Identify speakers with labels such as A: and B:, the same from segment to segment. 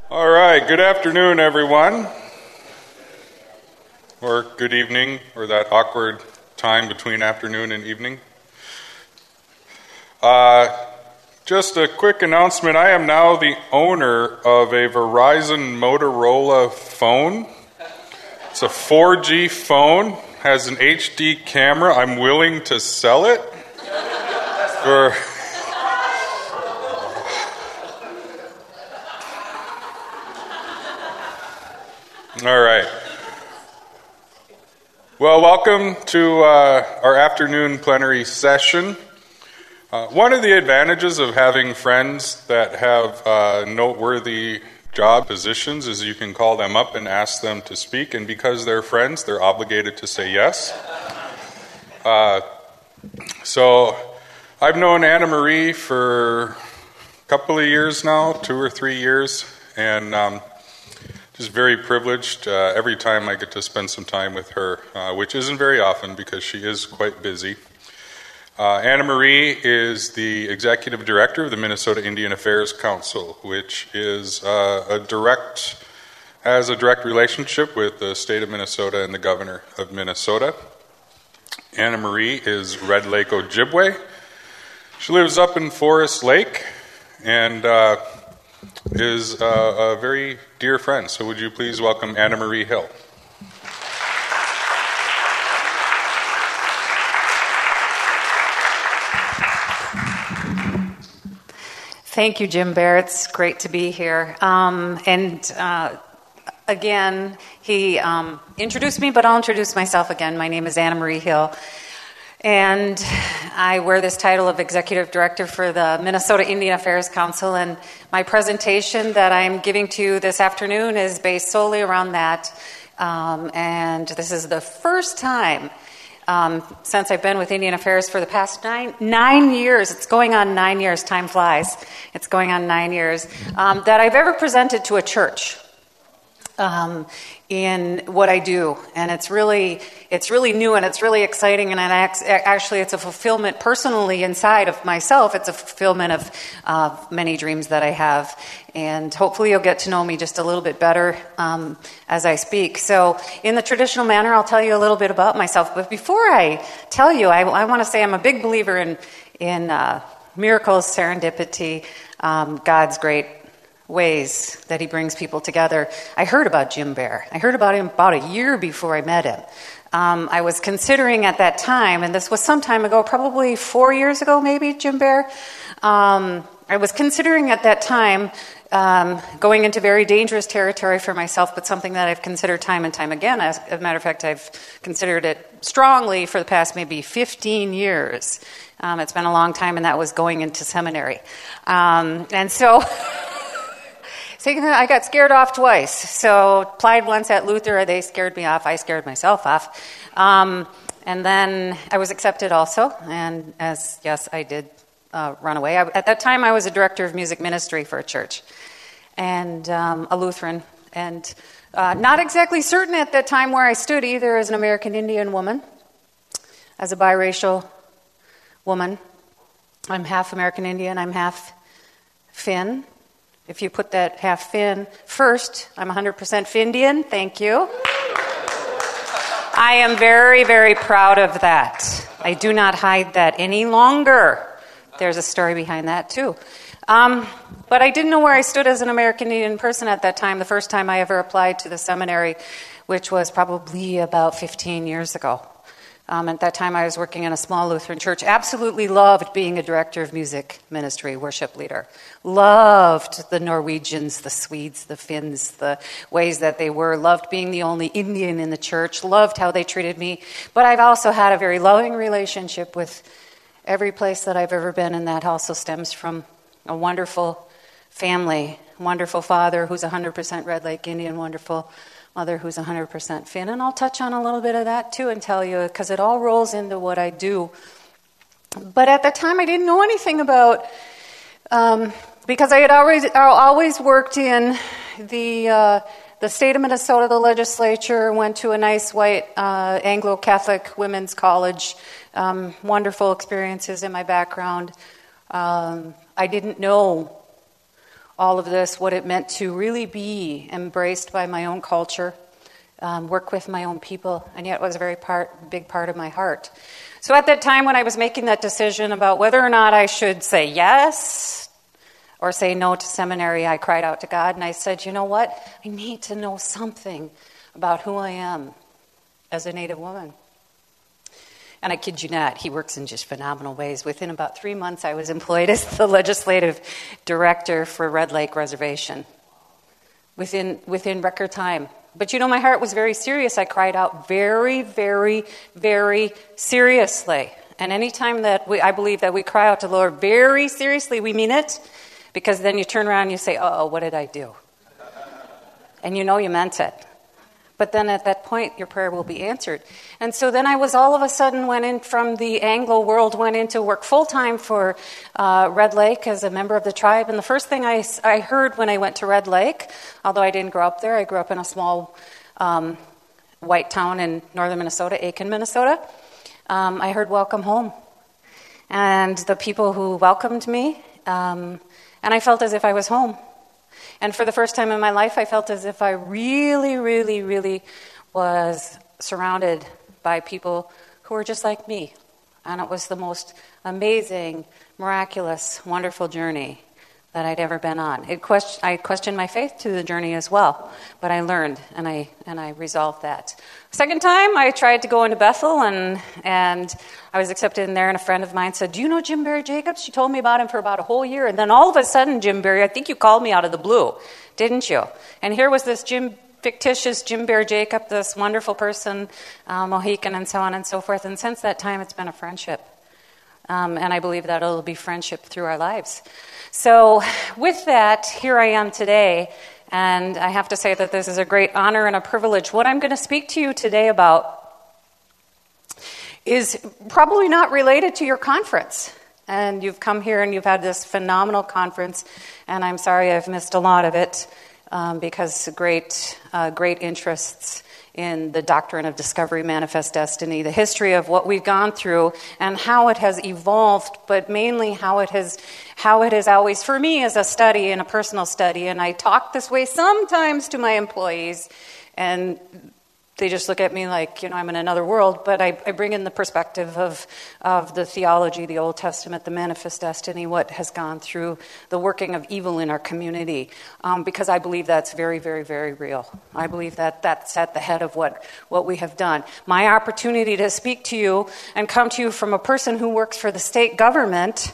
A: All right, good afternoon, everyone. Or good evening, or that awkward time between afternoon and evening. Just a quick announcement. I am now the owner of a Verizon Motorola phone. It's a 4G phone, has an HD camera. I'm willing to sell it for... All right. Well, welcome to our afternoon plenary session. One of the advantages of having friends that have noteworthy job positions is you can call them up and ask them to speak, and because they're friends, they're obligated to say yes. So I've known Anna Marie for a couple of years now, 2 or 3 years, and just very privileged every time I get to spend some time with her, which isn't very often because she is quite busy. Anna Marie is the executive director of the Minnesota Indian Affairs Council, which is has a direct relationship with the state of Minnesota and the governor of Minnesota. Anna Marie is Red Lake Ojibwe. She lives up in Forest Lake and is a very dear friend. So would you please welcome Anna Marie Hill.
B: Thank you, Jim Bear. It's great to be here. Again, he introduced me, but I'll introduce myself again. My name is Anna Marie Hill, and I wear this title of Executive Director for the Minnesota Indian Affairs Council, and my presentation that I'm giving to you this afternoon is based solely around that, and this is the first time since I've been with Indian Affairs for the past nine years, it's going on 9 years, time flies, it's going on 9 years, that I've ever presented to a church in what I do. And it's really new and it's really exciting, and actually it's a fulfillment personally inside of myself. It's a fulfillment of many dreams that I have. And hopefully you'll get to know me just a little bit better as I speak. So in the traditional manner, I'll tell you a little bit about myself. But before I tell you, I want to say I'm a big believer in miracles, serendipity, God's great ways that he brings people together. I heard about Jim Bear. I heard about him about a year before I met him. I was considering at that time, and this was some time ago, probably 4 years ago maybe, Jim Bear. I was considering at that time going into very dangerous territory for myself, but something that I've considered time and time again. As a matter of fact, I've considered it strongly for the past maybe 15 years. It's been a long time, and that was going into seminary. And so... I got scared off twice. So applied once at Luther, they scared me off. I scared myself off. And then I was accepted also. And I did run away. At that time, I was a director of music ministry for a church and a Lutheran. And not exactly certain at that time where I stood either as an American Indian woman, as a biracial woman. I'm half American Indian. I'm half Finn. If you put that half Finn first, I'm 100% Findian. Thank you. I am very, very proud of that. I do not hide that any longer. There's a story behind that, too. But I didn't know where I stood as an American Indian person at that time, the first time I ever applied to the seminary, which was probably about 15 years ago. At that time, I was working in a small Lutheran church. Absolutely loved being a director of music ministry, worship leader. Loved the Norwegians, the Swedes, the Finns, the ways that they were. Loved being the only Indian in the church. Loved how they treated me. But I've also had a very loving relationship with every place that I've ever been, and that also stems from a wonderful family, wonderful father who's 100% Red Lake Indian, wonderful mother who's 100% Finn, and I'll touch on a little bit of that too and tell you, because it all rolls into what I do. But at the time, I didn't know anything about, because I had always worked in the state of Minnesota, the legislature, went to a nice white Anglo-Catholic women's college, wonderful experiences in my background. I didn't know all of this, what it meant to really be embraced by my own culture, work with my own people, and yet it was a very big part of my heart. So at that time when I was making that decision about whether or not I should say yes or say no to seminary, I cried out to God and I said, you know what? I need to know something about who I am as a Native woman. And I kid you not, he works in just phenomenal ways. Within about 3 months, I was employed as the legislative director for Red Lake Reservation. Within record time. But you know, my heart was very serious. I cried out very, very, very seriously. And anytime that I believe that we cry out to the Lord very seriously, we mean it. Because then you turn around and you say, uh-oh, what did I do? And you know you meant it. But then at that point, your prayer will be answered. And so then I was all of a sudden went in from the Anglo world, went into work full-time for Red Lake as a member of the tribe. And the first thing I heard when I went to Red Lake, although I didn't grow up there, I grew up in a small white town in northern Minnesota, Aiken, Minnesota. I heard welcome home. And the people who welcomed me, and I felt as if I was home. And for the first time in my life, I felt as if I really, really, really was surrounded by people who were just like me. And it was the most amazing, miraculous, wonderful journey that I'd ever been on. I questioned my faith to the journey as well, but I learned and I resolved that. Second time, I tried to go into Bethel, and I was accepted in there, and a friend of mine said, do you know Jim Barry Jacobs? She told me about him for about a whole year, and then all of a sudden, Jim Barry, I think you called me out of the blue, didn't you? And here was this fictitious Jim Barry Jacob, this wonderful person, Mohican, and so on and so forth, and since that time, it's been a friendship. And I believe that it'll be friendship through our lives. So with that, here I am today, and I have to say that this is a great honor and a privilege. What I'm going to speak to you today about is probably not related to your conference. And you've come here and you've had this phenomenal conference, and I'm sorry I've missed a lot of it because great interests in the doctrine of discovery, manifest destiny, the history of what we've gone through and how it has evolved, but mainly how it has always, for me, as a study and a personal study. And I talk this way sometimes to my employees, and they just look at me like, I'm in another world, but I bring in the perspective of the theology, the Old Testament, the manifest destiny, what has gone through the working of evil in our community, because I believe that's very, very, very real. I believe that that's at the head of what we have done. My opportunity to speak to you and come to you from a person who works for the state government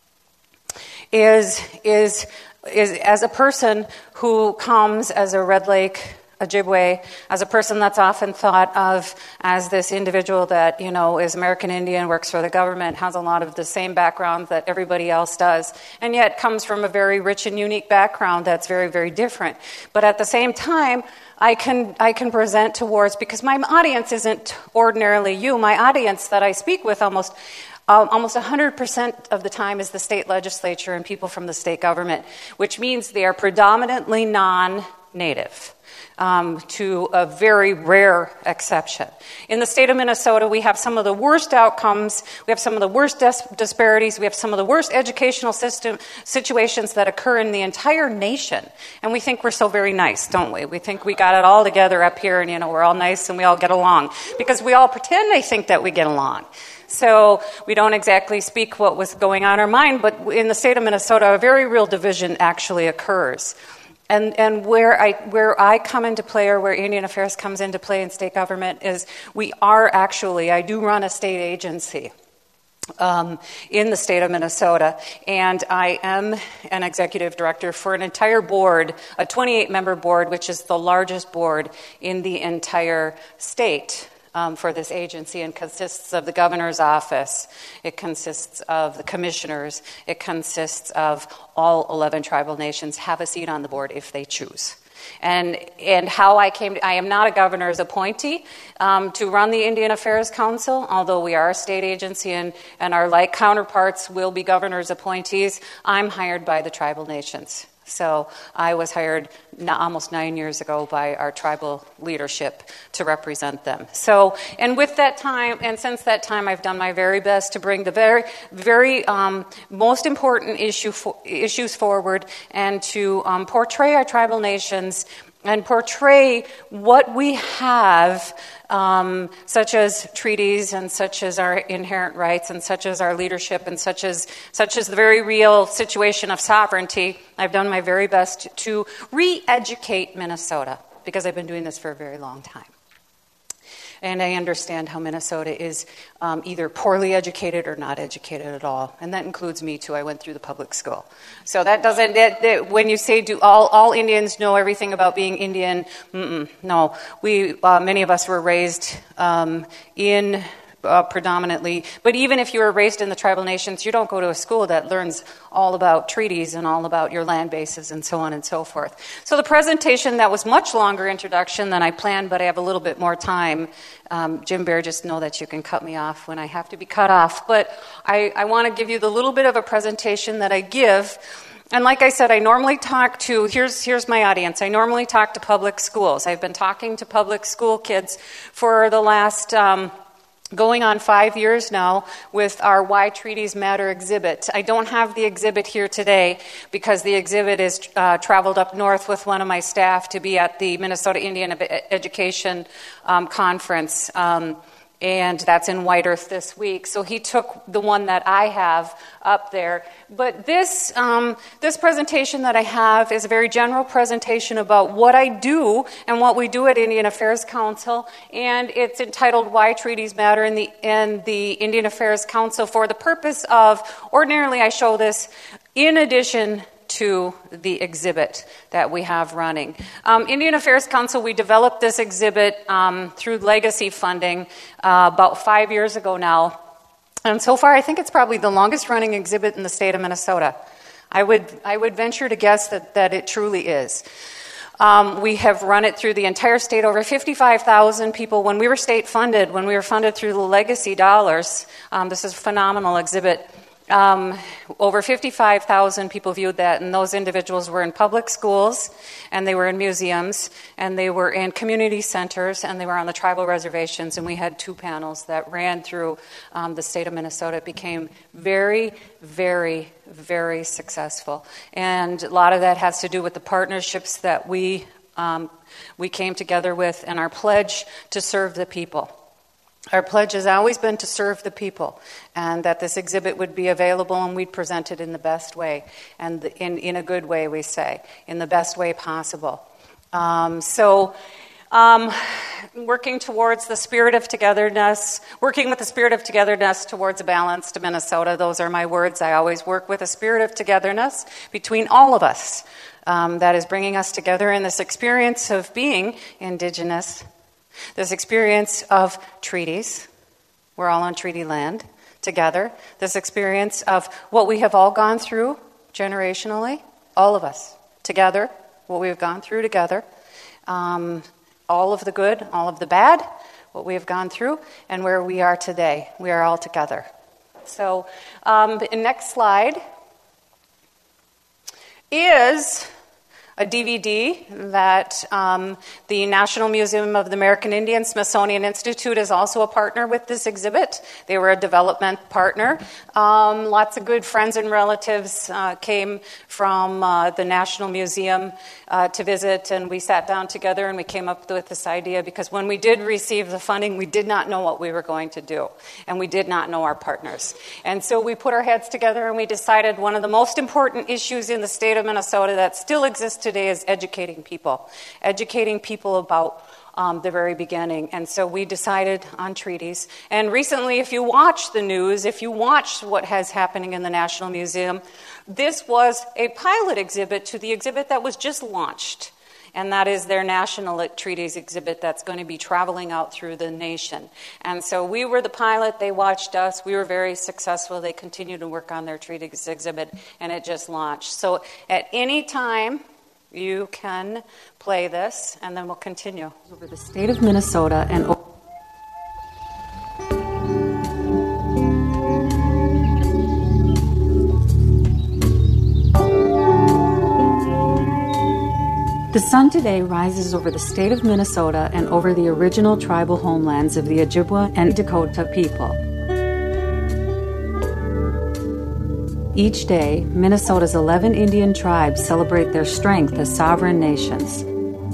B: is as a person who comes as a Red Lake Ojibwe, as a person that's often thought of as this individual that, is American Indian, works for the government, has a lot of the same background that everybody else does, and yet comes from a very rich and unique background that's very, very different. But at the same time, I can present towards, because my audience isn't ordinarily you. My audience that I speak with almost 100% of the time is the state legislature and people from the state government, which means they are predominantly non-native. To a very rare exception. In the state of Minnesota, we have some of the worst outcomes, we have some of the worst disparities, we have some of the worst educational system situations that occur in the entire nation. And we think we're so very nice, don't we? We think we got it all together up here and, we're all nice and we all get along. Because we all pretend they think that we get along. So we don't exactly speak what was going on in our mind, but in the state of Minnesota, a very real division actually occurs. And where I come into play, or where Indian Affairs comes into play in state government, is I do run a state agency in the state of Minnesota, and I am an executive director for an entire board, a 28-member board, which is the largest board in the entire state. For this agency, and consists of the governor's office, it consists of the commissioners, it consists of all 11 tribal nations have a seat on the board if they choose. And how I am not a governor's appointee to run the Indian Affairs Council, although we are a state agency and our like counterparts will be governor's appointees. I'm hired by the tribal nations. So I was hired almost 9 years ago by our tribal leadership to represent them. So, and with that time, and since that time, I've done my very best to bring the very most important issues forward and to portray our tribal nations and portray what we have, such as treaties and such as our inherent rights and such as our leadership and such as the very real situation of sovereignty. I've done my very best to re-educate Minnesota because I've been doing this for a very long time. And I understand how Minnesota is either poorly educated or not educated at all. And that includes me, too. I went through the public school. So that doesn't, when you say do all Indians know everything about being Indian, no. Many of us were raised in predominantly, but even if you were raised in the tribal nations, you don't go to a school that learns all about treaties and all about your land bases and so on and so forth. So the presentation, that was much longer introduction than I planned, but I have a little bit more time. Jim Bear, just know that you can cut me off when I have to be cut off. But I want to give you the little bit of a presentation that I give. And like I said, I normally talk to, here's my audience. I normally talk to public schools. I've been talking to public school kids for the last going on 5 years now with our Why Treaties Matter exhibit. I don't have the exhibit here today because the exhibit is traveled up north with one of my staff to be at the Minnesota Indian Education Conference. And that's in White Earth this week. So he took the one that I have up there. But this presentation that I have is a very general presentation about what I do and what we do at Indian Affairs Council. And it's entitled Why Treaties Matter in the Indian Affairs Council for the purpose of, ordinarily I show this in addition to the exhibit that we have running. Indian Affairs Council, we developed this exhibit through legacy funding about 5 years ago now. And so far, I think it's probably the longest running exhibit in the state of Minnesota. I would venture to guess that it truly is. We have run it through the entire state, over 55,000 people. When we were state funded, when we were funded through the legacy dollars, this is a phenomenal exhibit. Over 55,000 people viewed that, and those individuals were in public schools, and they were in museums, and they were in community centers, and they were on the tribal reservations, and we had 2 panels that ran through the state of Minnesota. It became very, very, very successful, and a lot of that has to do with the partnerships that we came together with, and our pledge to serve the people. Our pledge has always been to serve the people, and that this exhibit would be available and we'd present it in the best way, and in a good way, we say, in the best way possible. Working towards the spirit of togetherness, working with the spirit of togetherness towards a balanced Minnesota, those are my words. I always work with a spirit of togetherness between all of us that is bringing us together in this experience of being Indigenous. This experience of treaties, we're all on treaty land together. This experience of what we have all gone through generationally, all of us together, what we've gone through together, all of the good, all of the bad, what we have gone through, and where we are today. We are all together. So, the next slide is a DVD that the National Museum of the American Indian Smithsonian Institute is also a partner with this exhibit. They were a development partner. Lots of good friends and relatives came from the National Museum to visit, and we sat down together and we came up with this idea because when we did receive the funding, we did not know what we were going to do, and we did not know our partners. And so we put our heads together and we decided one of the most important issues in the state of Minnesota that still exists today is educating people about the very beginning. And so we decided on treaties. And recently, if you watch the news, if you watch what has happening in the National Museum, this was a pilot exhibit to the exhibit that was just launched. And that is their National Treaties exhibit that's going to be traveling out through the nation. And so we were the pilot, they watched us, we were very successful, they continued to work on their treaties exhibit, and it just launched. So at any time, you can play this, and then we'll continue. Over the state of Minnesota and The sun today rises over the state of Minnesota and over the original tribal homelands of the Ojibwa and Dakota people. Each day, Minnesota's 11 Indian tribes celebrate their strength as sovereign nations.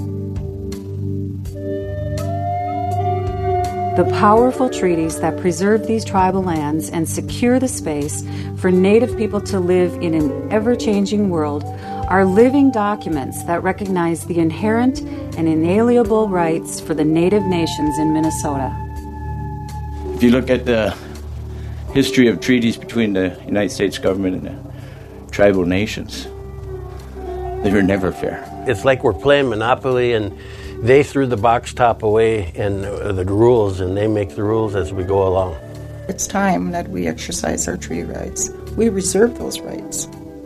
B: The powerful treaties that preserve these tribal lands and secure the space for Native people to live in an ever-changing world are living documents that recognize the inherent and inalienable rights for the Native nations in Minnesota.
C: If you look at the history of treaties between the United States government and the tribal nations, they were never fair.
D: It's like we're playing Monopoly and they threw the box top away and the rules, and they make the rules as we go along.
E: It's time that we exercise our treaty rights. We reserve those rights.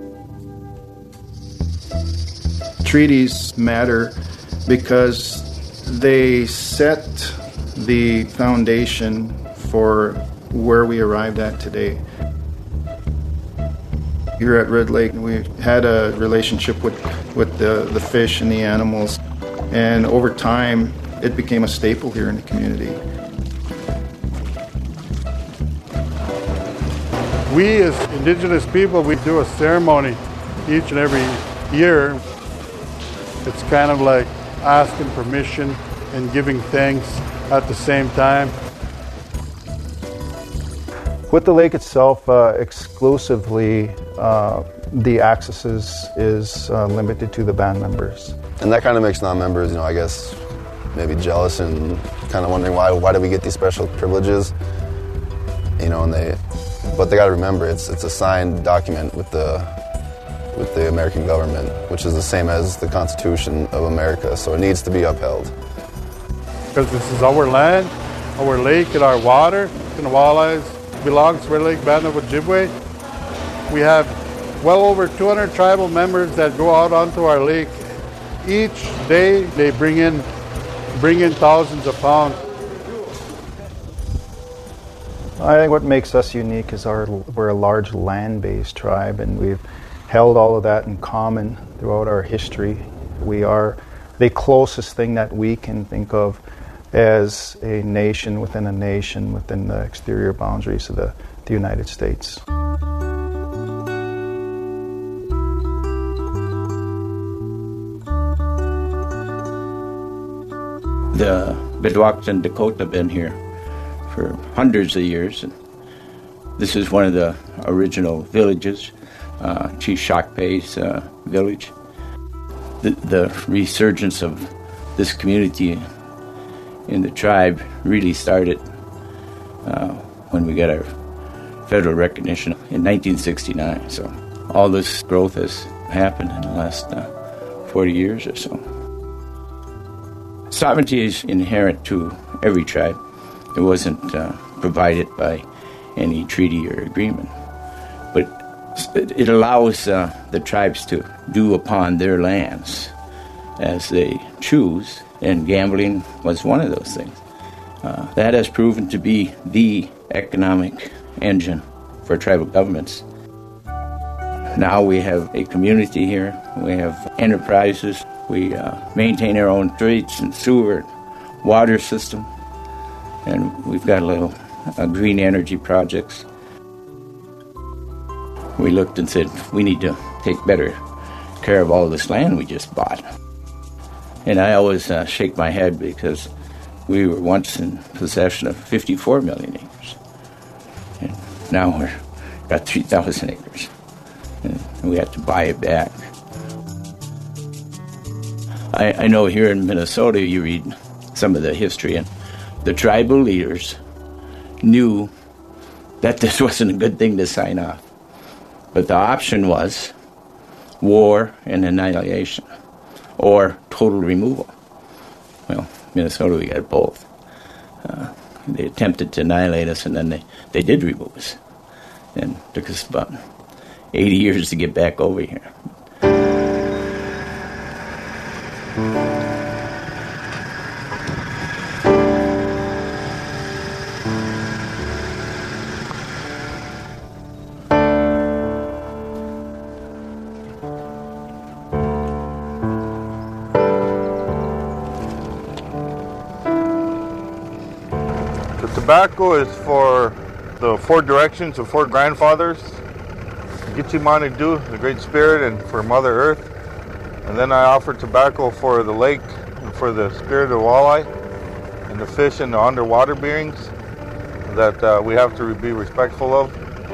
F: Treaties matter because they set the foundation for where we arrived at today. Here at Red Lake, we had a relationship with the fish and the animals. And over time, it became a staple here in the community.
G: We as Indigenous people, we do a ceremony each and every year. It's kind of like asking permission and giving thanks at the same time.
H: With the lake itself, exclusively, the access is limited to the band members.
I: And that kind of makes non-members, I guess, maybe jealous and kind of wondering why do we get these special privileges, but they got to remember it's a signed document with the American government, which is the same as the Constitution of America, so it needs to be upheld.
G: Because this is our land, our lake, and our water, and the walleyes belongs to Red Lake Band of Ojibwe. We have well over 200 tribal members that go out onto our lake. Each day they bring in thousands of pounds.
H: I think what makes us unique is we're a large land-based tribe, and we've held all of that in common throughout our history. We are the closest thing that we can think of as a nation within the exterior boundaries of the United States.
C: The Bidwaks and Dakota have been here for hundreds of years. And this is one of the original villages, Chief Shakpe's village. The resurgence of this community in the tribe really started when we got our federal recognition in 1969. So all this growth has happened in the last 40 years or so. Sovereignty is inherent to every tribe. It wasn't provided by any treaty or agreement. But it allows the tribes to do upon their lands as they choose, and gambling was one of those things. That has proven to be the economic engine for tribal governments. Now we have a community here. We have enterprises. We maintain our own streets and sewer, water system, and we've got little green energy projects. We looked and said, we need to take better care of all this land we just bought. And I always shake my head because we were once in possession of 54 million acres. And now we're got 3,000 acres. And we have to buy it back. I know here in Minnesota you read some of the history, and the tribal leaders knew that this wasn't a good thing to sign off. But the option was war and annihilation, or total removal. Well, Minnesota, we got both. They attempted to annihilate us, and then they did remove us. And it took us about 80 years to get back over here.
G: tobacco is for the four directions of four grandfathers, Gitchimani, the Great Spirit, and for Mother Earth. And then I offer tobacco for the lake and for the spirit of walleye and the fish and the underwater beings that we have to be respectful of.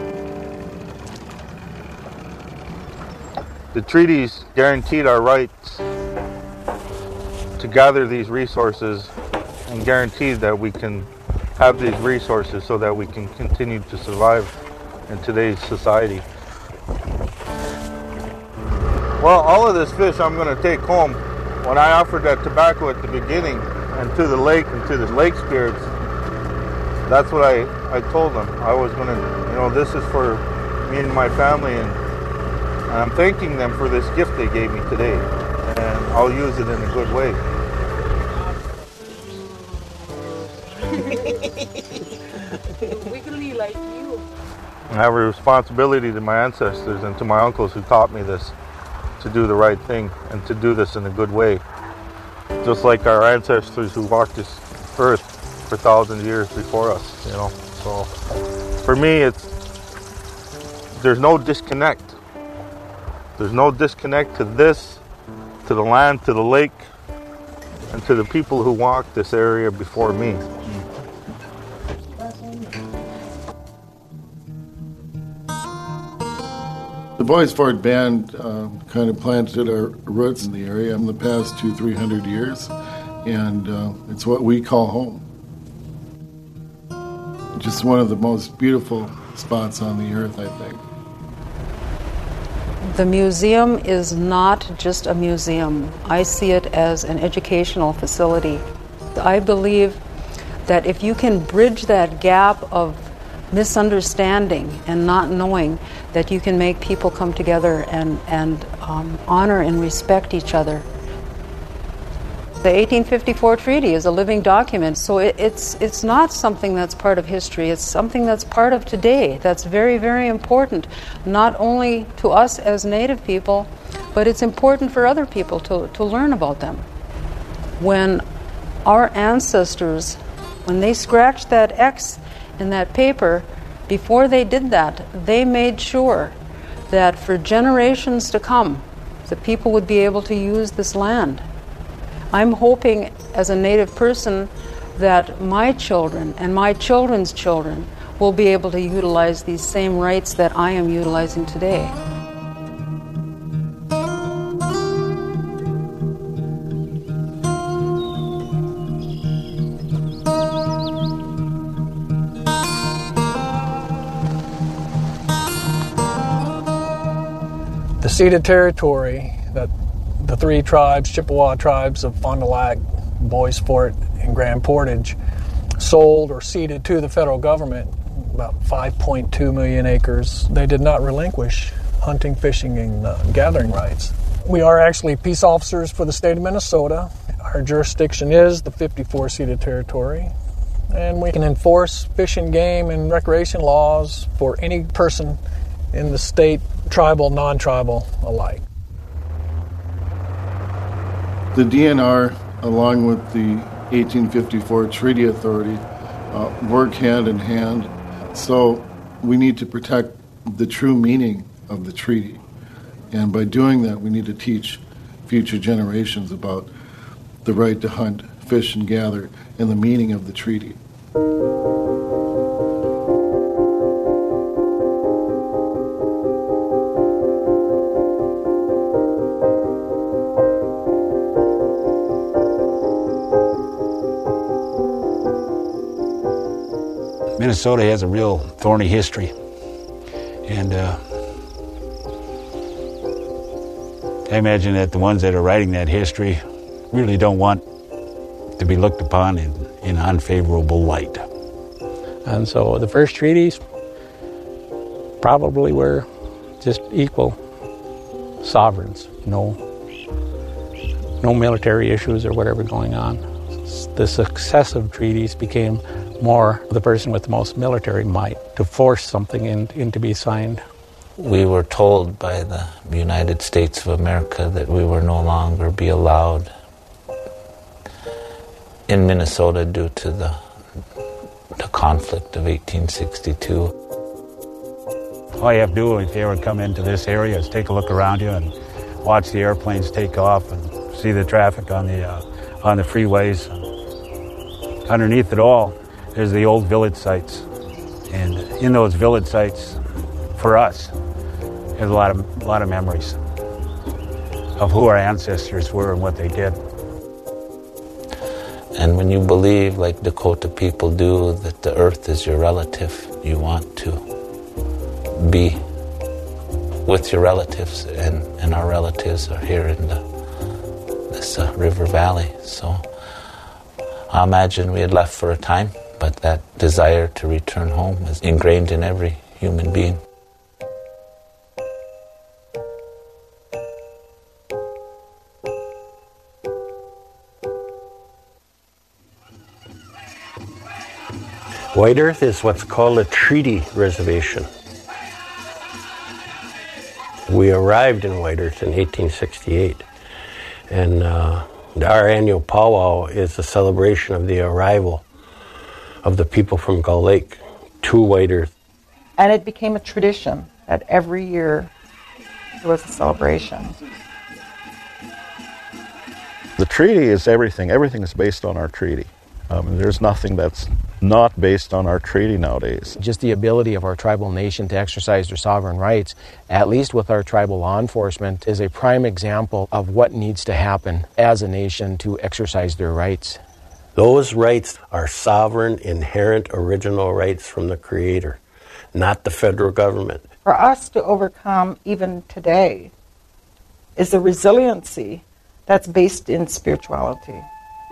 G: The treaties guaranteed our rights to gather these resources and guaranteed that we can have these resources so that we can continue to survive in today's society. Well, all of this fish I'm going to take home. When I offered that tobacco at the beginning and to the lake and to the lake spirits, that's what I told them. I was going to, this is for me and my family, and I'm thanking them for this gift they gave me today, and I'll use it in a good way.
E: Wiggly like you.
G: I have a responsibility to my ancestors and to my uncles who taught me this, to do the right thing and to do this in a good way. Just like our ancestors who walked this earth for thousands of years before us, So for me, there's no disconnect. There's no disconnect to this, to the land, to the lake, and to the people who walked this area before me.
J: The Boys Ford Band kind of planted our roots in the area in the past 200-300 years, and it's what we call home. Just one of the most beautiful spots on the earth, I think.
K: The museum is not just a museum. I see it as an educational facility. I believe that if you can bridge that gap of misunderstanding and not knowing, that you can make people come together and honor and respect each other. The 1854 treaty is a living document, so it's not something that's part of history. It's something that's part of today. That's very, very important, not only to us as Native people, but it's important for other people to learn about them. When our ancestors, when they scratched that X in that paper, before they did that, they made sure that for generations to come, the people would be able to use this land. I'm hoping as a Native person that my children and my children's children will be able to utilize these same rights that I am utilizing today.
L: The ceded territory that the three tribes, Chippewa tribes of Fond du Lac, Bois Forte, and Grand Portage, sold or ceded to the federal government, about 5.2 million acres. They did not relinquish hunting, fishing, and gathering rights. We are actually peace officers for the state of Minnesota. Our jurisdiction is the 54 ceded territory, and we can enforce fish and game and recreation laws for any person in the state, tribal, non-tribal alike.
J: The DNR, along with the 1854 Treaty Authority, work hand in hand. So we need to protect the true meaning of the treaty. And by doing that, we need to teach future generations about the right to hunt, fish, and gather, and the meaning of the treaty.
M: Minnesota has a real thorny history, and I imagine that the ones that are writing that history really don't want to be looked upon in an unfavorable light.
N: And so the first treaties probably were just equal sovereigns, no military issues or whatever going on. The successive treaties became more the person with the most military might to force something in to be signed.
O: We were told by the United States of America that we were no longer be allowed in Minnesota due to the the conflict of 1862.
M: All you have to do if you ever come into this area is take a look around you and watch the airplanes take off and see the traffic on the freeways. Underneath it all, there's the old village sites. And in those village sites, for us, there's a lot of memories of who our ancestors were and what they did.
O: And when you believe, like Dakota people do, that the earth is your relative, you want to be with your relatives, and our relatives are here in this river valley. So I imagine we had left for a time, but that desire to return home is ingrained in every human being.
D: White Earth is what's called a treaty reservation. We arrived in White Earth in 1868, and our annual powwow is a celebration of the arrival of the people from Gull Lake to White Earth.
E: And it became a tradition that every year there was a celebration.
P: The treaty is everything. Everything is based on our treaty. There's nothing that's not based on our treaty nowadays.
Q: Just the ability of our tribal nation to exercise their sovereign rights, at least with our tribal law enforcement, is a prime example of what needs to happen as a nation to exercise their rights.
D: Those rights are sovereign, inherent, original rights from the Creator, not the federal government.
E: For us to overcome even today is the resiliency that's based in spirituality.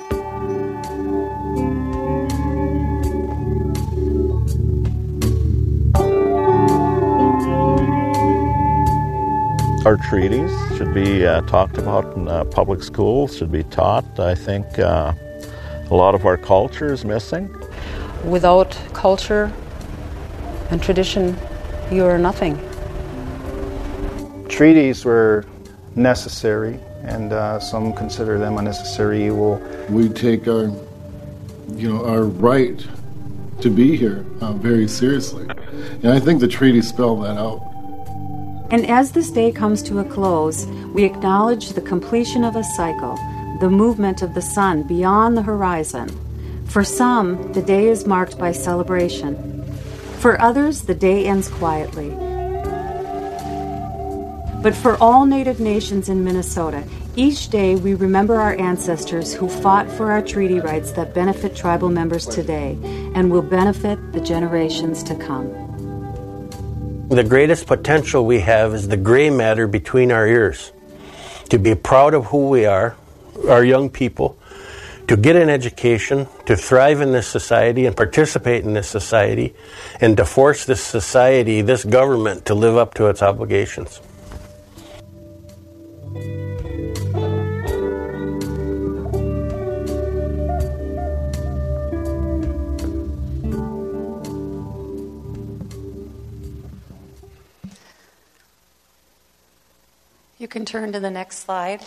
P: Our treaties should be talked about in public schools, should be taught. I think a lot of our culture is missing.
K: Without culture and tradition, you are nothing.
H: Treaties were necessary, and some consider them a necessary evil.
J: We take our right to be here very seriously, and I think the treaties spell that out.
R: And as this day comes to a close, we acknowledge the completion of a cycle, the movement of the sun beyond the horizon. For some, the day is marked by celebration. For others, the day ends quietly. But for all Native nations in Minnesota, each day we remember our ancestors who fought for our treaty rights that benefit tribal members today and will benefit the generations to come.
D: The greatest potential we have is the gray matter between our ears. To be proud of who we are, our young people, to get an education, to thrive in this society and participate in this society, and to force this society, this government, to live up to its obligations.
B: You can turn to the next slide.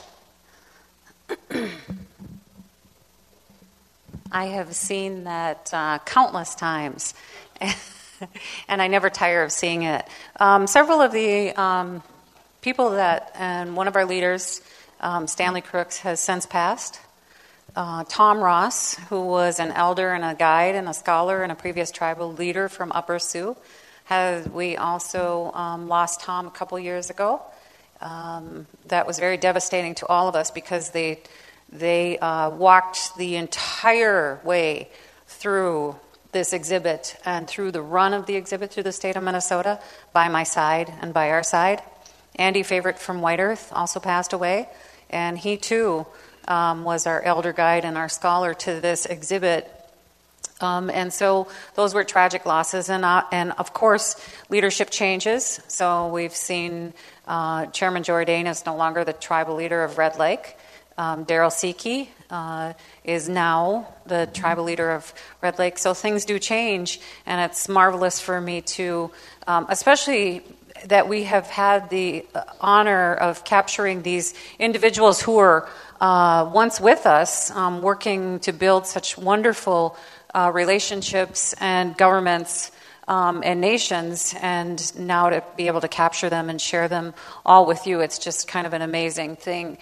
B: I have seen that countless times, and I never tire of seeing it. Several of the people and one of our leaders, Stanley Crooks, has since passed. Tom Ross, who was an elder and a guide and a scholar and a previous tribal leader from Upper Sioux. We also lost Tom a couple years ago. That was very devastating to all of us because they walked the entire way through this exhibit and through the run of the exhibit through the state of Minnesota by my side and by our side. Andy Favorite from White Earth also passed away, and he too was our elder guide and our scholar to this exhibit. And so those were tragic losses, and of course leadership changes. So we've seen Chairman Jourdain is no longer the tribal leader of Red Lake. Daryl Seekey is now the tribal leader of Red Lake. So things do change, and it's marvelous for me to, especially that we have had the honor of capturing these individuals who were once with us, working to build such wonderful relationships and governments and nations, and now to be able to capture them and share them all with you, it's just kind of an amazing thing.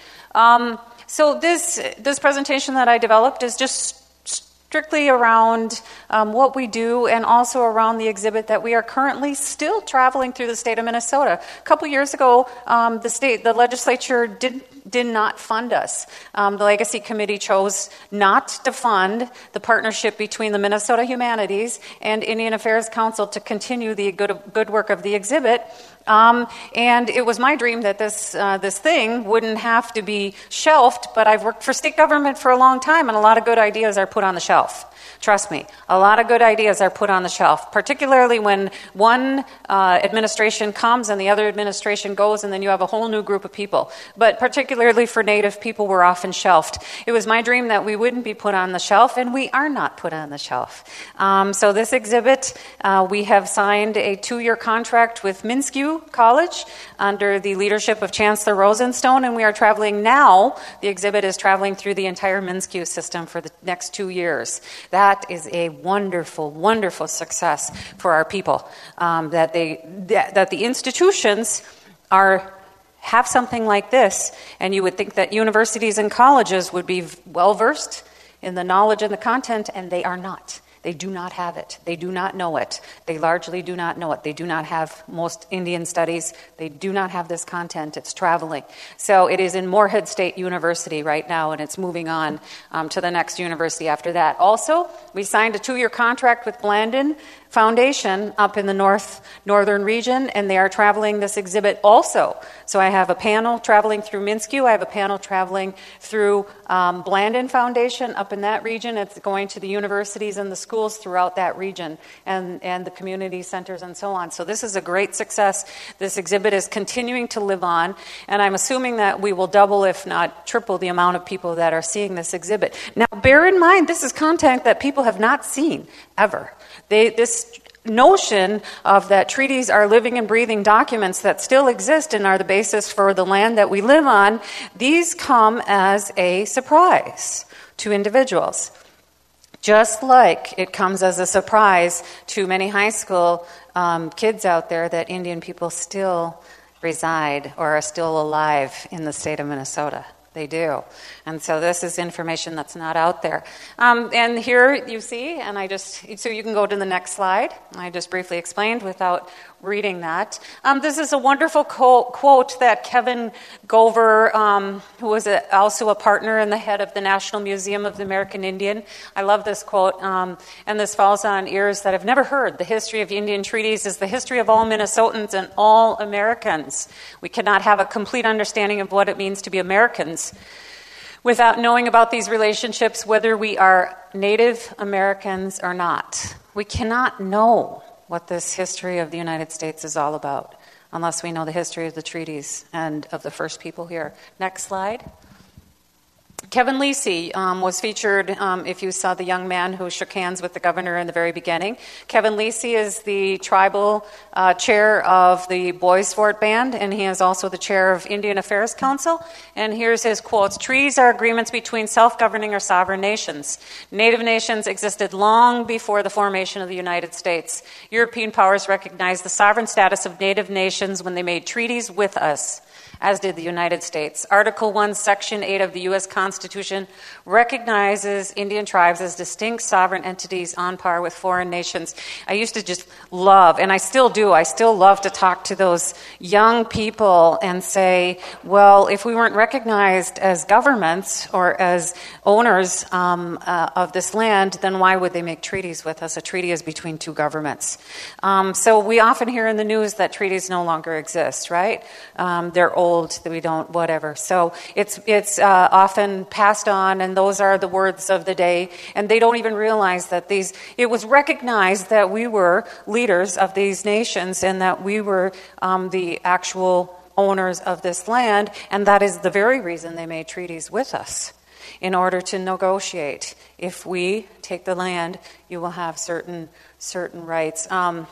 B: So this presentation that I developed is just strictly around what we do, and also around the exhibit that we are currently still traveling through the state of Minnesota. A couple years ago, the legislature did not fund us. The Legacy Committee chose not to fund the partnership between the Minnesota Humanities and Indian Affairs Council to continue the good work of the exhibit. And it was my dream that this thing wouldn't have to be shelved, but I've worked for state government for a long time, and a lot of good ideas are put on the shelf. Trust me, a lot of good ideas are put on the shelf, particularly when one administration comes and the other administration goes, and then you have a whole new group of people. But particularly for Native people, we're often shelved. It was my dream that we wouldn't be put on the shelf, and we are not put on the shelf. So this exhibit, we have signed a 2-year contract with Minskew College under the leadership of Chancellor Rosenstone, and we are traveling now. The exhibit is traveling through the entire Minskew system for the next 2 years. That is a wonderful, wonderful success for our people. That the institutions have something like this, and you would think that universities and colleges would be well versed in the knowledge and the content, and they are not. They do not have it. They do not know it. They largely do not know it. They do not have most Indian studies. They do not have this content. It's traveling. So it is in Moorhead State University right now, and it's moving on to the next university after that. Also, we signed a 2-year contract with Blandin Foundation up in the northern region, and they are traveling this exhibit also. So I have a panel traveling through Minskew. I have a panel traveling through Blandin Foundation up in that region. It's going to the universities and the schools throughout that region, and the community centers and so on. So this is a great success. This exhibit is continuing to live on, and I'm assuming that we will double, if not triple, the amount of people that are seeing this exhibit. Now, bear in mind, this is content that people have not seen ever. This notion of that treaties are living and breathing documents that still exist and are the basis for the land that we live on, these come as a surprise to individuals. Just like it comes as a surprise to many high school kids out there that Indian people still reside or are still alive in the state of Minnesota. They do. And so this is information that's not out there. And here you see, so you can go to the next slide. I just briefly explained without reading that. This is a wonderful quote that Kevin Gover, who was also a partner and the head of the National Museum of the American Indian. I love this quote, and this falls on ears that have never heard. The history of Indian treaties is the history of all Minnesotans and all Americans. We cannot have a complete understanding of what it means to be Americans without knowing about these relationships, whether we are Native Americans or not. We cannot know what this history of the United States is all about unless we know the history of the treaties and of the first people here. Next slide. Kevin Lisi was featured, if you saw the young man who shook hands with the governor in the very beginning. Kevin Lisi is the tribal chair of the Boys Fort Band, and he is also the chair of Indian Affairs Council. And here's his quotes. Treaties are agreements between self-governing or sovereign nations. Native nations existed long before the formation of the United States. European powers recognized the sovereign status of native nations when they made treaties with us, as did the United States. Article 1, Section 8 of the U.S. Constitution recognizes Indian tribes as distinct sovereign entities on par with foreign nations. I used to just love, and I still do, I still love to talk to those young people and say, well, if we weren't recognized as governments or as owners of this land, then why would they make treaties with us? A treaty is between two governments. So we often hear in the news that treaties no longer exist, right? They're old, that we don't, whatever. So it's often passed on, and those are the words of the day, and they don't even realize that it was recognized that we were leaders of these nations and that we were the actual owners of this land, and that is the very reason they made treaties with us, in order to negotiate. If we take the land, you will have certain rights.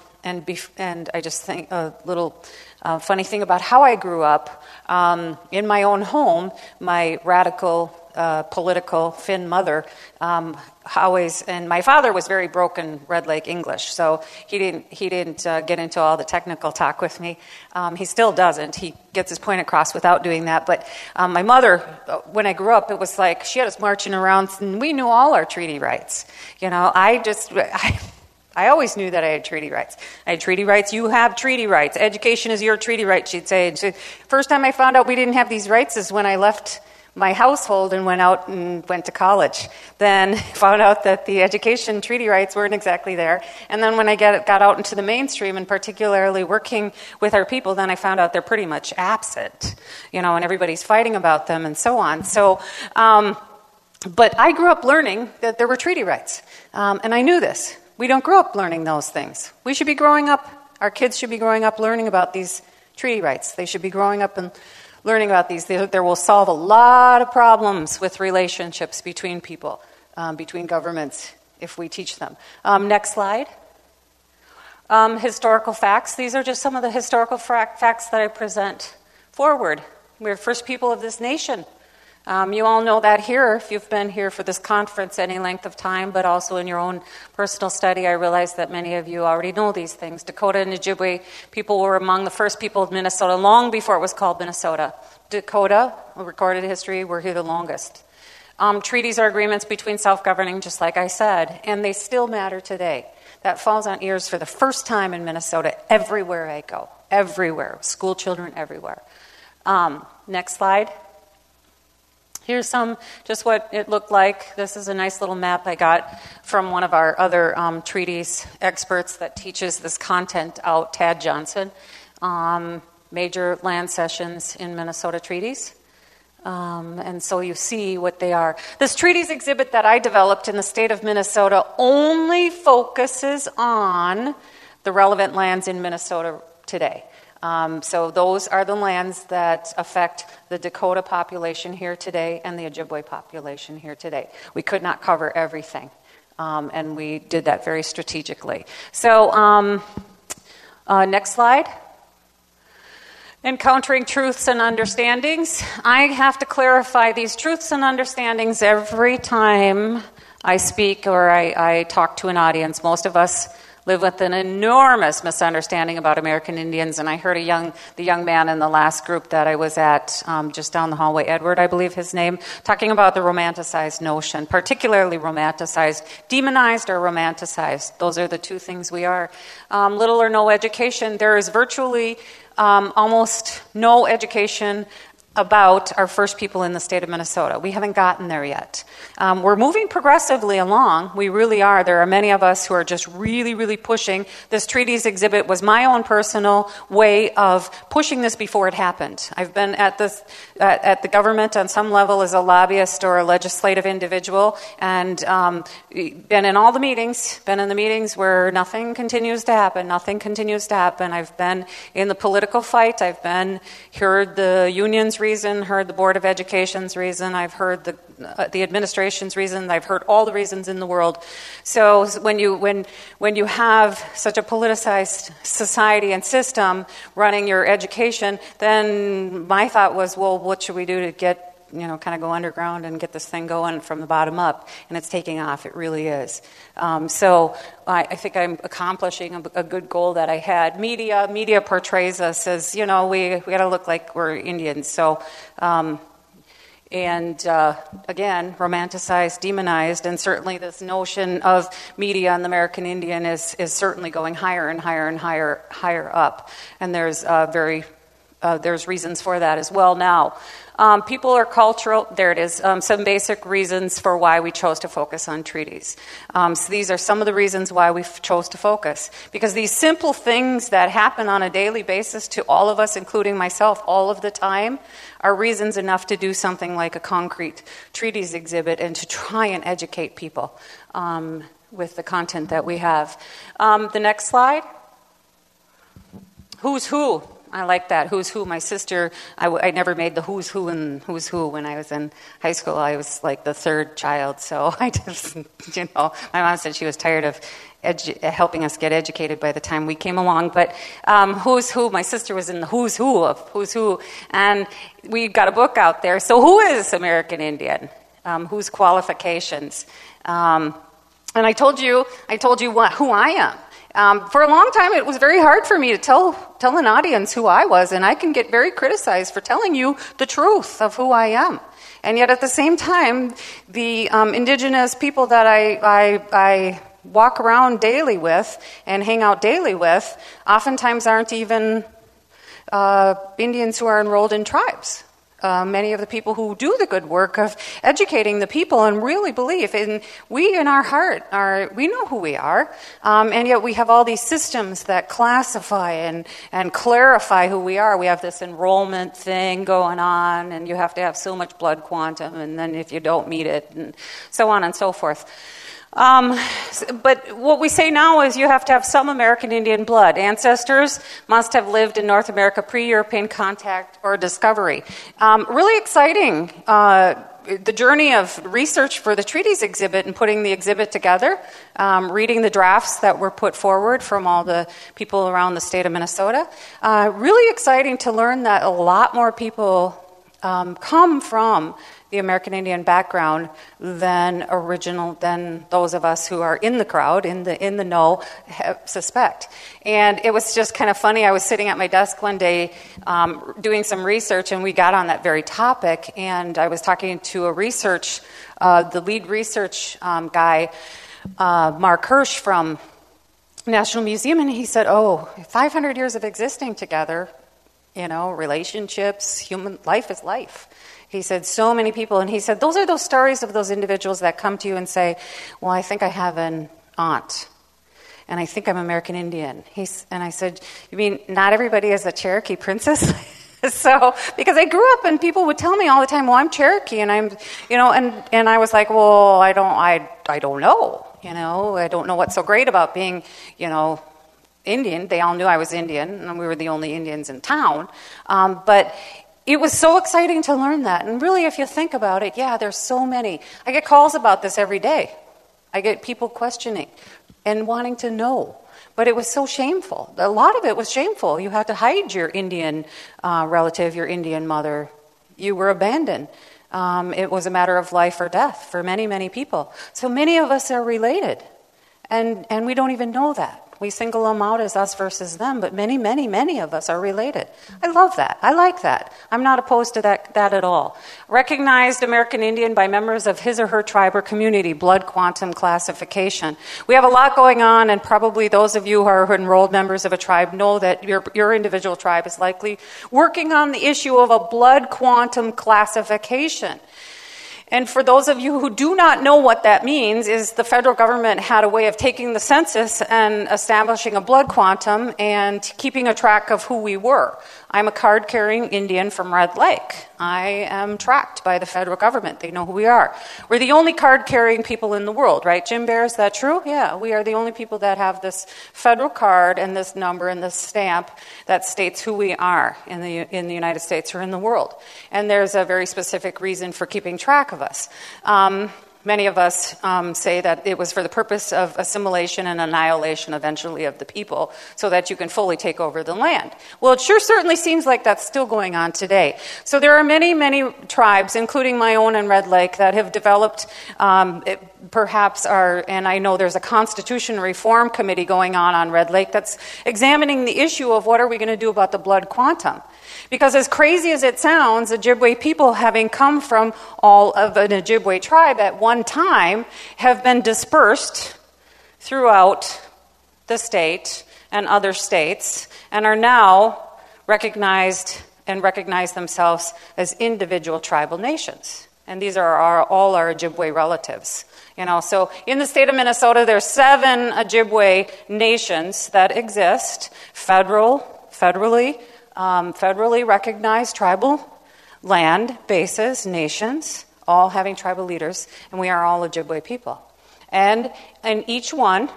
B: And I just think a little funny thing about how I grew up. In my own home, my radical political Finn mother, always, and my father was very broken Red Lake English, so he didn't get into all the technical talk with me. He still doesn't. He gets his point across without doing that. But my mother, when I grew up, it was like she had us marching around, and we knew all our treaty rights. I always knew that I had treaty rights. I had treaty rights. You have treaty rights. Education is your treaty right, she'd say. First time I found out we didn't have these rights is when I left my household and went out and went to college. Then found out that the education treaty rights weren't exactly there. And then when I got out into the mainstream, and particularly working with our people, then I found out they're pretty much absent, and everybody's fighting about them and so on. So, but I grew up learning that there were treaty rights. And I knew this. We don't grow up learning those things. We should be growing up, our kids should be growing up learning about these treaty rights. They should be growing up and learning about these. There will solve a lot of problems with relationships between people, between governments, if we teach them. Next slide. Historical facts. These are just some of the historical facts that I present forward. We're the first people of this nation. You all know that here, if you've been here for this conference any length of time, but also in your own personal study. I realize that many of you already know these things. Dakota and Ojibwe people were among the first people of Minnesota long before it was called Minnesota. Dakota, recorded history, were here the longest. Treaties are agreements between self-governing, just like I said, and they still matter today. That falls on ears for the first time in Minnesota everywhere I go. Everywhere. School children everywhere. Next slide. Here's just what it looked like. This is a nice little map I got from one of our other treaties experts that teaches this content out, Tad Johnson. Major land cessions in Minnesota treaties. And so you see what they are. This treaties exhibit that I developed in the state of Minnesota only focuses on the relevant lands in Minnesota today. So those are the lands that affect the Dakota population here today and the Ojibwe population here today. We could not cover everything, and we did that very strategically. So next slide. Encountering truths and understandings. I have to clarify these truths and understandings every time I speak or I talk to an audience. Most of us live with an enormous misunderstanding about American Indians, and I heard the young man in the last group that I was at just down the hallway, Edward, I believe his name, talking about the romanticized notion, particularly romanticized, demonized or romanticized. Those are the two things we are. Little or no education. There is virtually almost no education about our first people in the state of Minnesota. We haven't gotten there yet. We're moving progressively along. We really are. There are many of us who are just really, really pushing. This treaties exhibit was my own personal way of pushing this before it happened. I've been at the government on some level as a lobbyist or a legislative individual, and been in all the meetings, been in the meetings where nothing continues to happen. I've been in the political fight. I've heard the union's reason, heard the Board of Education's reason, I've heard the administration's reason, I've heard all the reasons in the world. So when you have such a politicized society and system running your education, then my thought was, well, what should we do to get, kind of go underground and get this thing going from the bottom up? And it's taking off. It really is. So I think I'm accomplishing a good goal that I had. Media portrays us as, we got to look like we're Indians. So, again, romanticized, demonized, and certainly this notion of media and the American Indian is certainly going higher and higher and higher up. And there's reasons for that as well now. People are cultural. There it is. Some basic reasons for why we chose to focus on treaties. So these are some of the reasons why we chose to focus. Because these simple things that happen on a daily basis to all of us, including myself, all of the time, are reasons enough to do something like a concrete treaties exhibit and to try and educate people with the content that we have. The next slide. Who's who? I like that. Who's who? My sister, I never made the who's who and who's who when I was in high school. I was like the third child, so I just, my mom said she was tired of helping us get educated by the time we came along. But who's who? My sister was in the who's who of who's who, and we got a book out there. So who is American Indian? whose qualifications. And I told you who I am. For a long time, it was very hard for me to tell an audience who I was, and I can get very criticized for telling you the truth of who I am. And yet, at the same time, the indigenous people that I walk around daily with and hang out daily with oftentimes aren't even Indians who are enrolled in tribes. Many of the people who do the good work of educating the people and really believe, and we in our heart we know who we are, and yet we have all these systems that classify and clarify who we are. We have this enrollment thing going on, and you have to have so much blood quantum, and then if you don't meet it, and so on and so forth. But what we say now is you have to have some American Indian blood. Ancestors must have lived in North America pre-European contact or discovery. Really exciting, the journey of research for the treaties exhibit and putting the exhibit together, reading the drafts that were put forward from all the people around the state of Minnesota. Really exciting to learn that a lot more people come from the American Indian background than those of us who are in the crowd, in the know, suspect. And it was just kind of funny. I was sitting at my desk one day doing some research, and we got on that very topic. And I was talking to the lead research guy, Mark Hirsch from National Museum, and he said, 500 years of existing together, relationships, human life is life. He said, so many people, and he said, those are those stories of those individuals that come to you and say, well, I think I have an aunt, and I think I'm American Indian. And I said, you mean not everybody is a Cherokee princess? So, because I grew up and people would tell me all the time, well, I'm Cherokee, and I'm, and I was like, well, I don't know, I don't know what's so great about being, Indian. They all knew I was Indian, and we were the only Indians in town, but it was so exciting to learn that. And really, if you think about it, there's so many. I get calls about this every day. I get people questioning and wanting to know. But it was so shameful. A lot of it was shameful. You had to hide your Indian relative, your Indian mother. You were abandoned. It was a matter of life or death for many, many people. So many of us are related. And we don't even know that. We single them out as us versus them, but many, many, many of us are related. I love that. I like that. I'm not opposed to that at all. Recognized American Indian by members of his or her tribe or community, blood quantum classification. We have a lot going on, and probably those of you who are enrolled members of a tribe know that your individual tribe is likely working on the issue of a blood quantum classification. And for those of you who do not know what that means, is the federal government had a way of taking the census and establishing a blood quantum and keeping a track of who we were. I'm a card-carrying Indian from Red Lake. I am tracked by the federal government. They know who we are. We're the only card-carrying people in the world, right, Jim Bear? Is that true? Yeah, we are the only people that have this federal card and this number and this stamp that states who we are in the United States or in the world. And there's a very specific reason for keeping track of us. Many of us say that it was for the purpose of assimilation and annihilation eventually of the people so that you can fully take over the land. Well, it sure certainly seems like that's still going on today. So there are many, many tribes, including my own in Red Lake, that have developed and I know there's a Constitution Reform Committee going on Red Lake that's examining the issue of what are we going to do about the blood quantum. Because as crazy as it sounds, Ojibwe people, having come from all of an Ojibwe tribe at one time, have been dispersed throughout the state and other states and are now recognized and recognize themselves as individual tribal nations. And these are all our Ojibwe relatives. So in the state of Minnesota, there's 7 Ojibwe nations that exist, federally recognized tribal land bases, nations, all having tribal leaders, and we are all Ojibwe people. And in each one,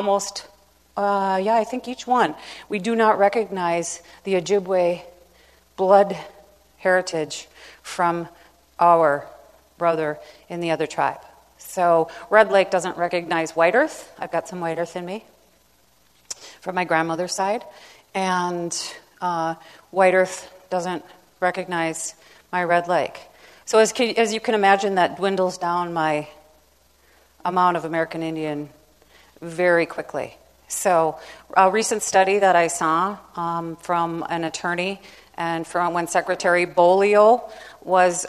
B: I think each one, we do not recognize the Ojibwe blood heritage from our brother in the other tribe. So Red Lake doesn't recognize White Earth. I've got some White Earth in me from my grandmother's side. And White Earth doesn't recognize my Red Lake. So as you can imagine, that dwindles down my amount of American Indian very quickly. So a recent study that I saw from an attorney and from when Secretary Bolio was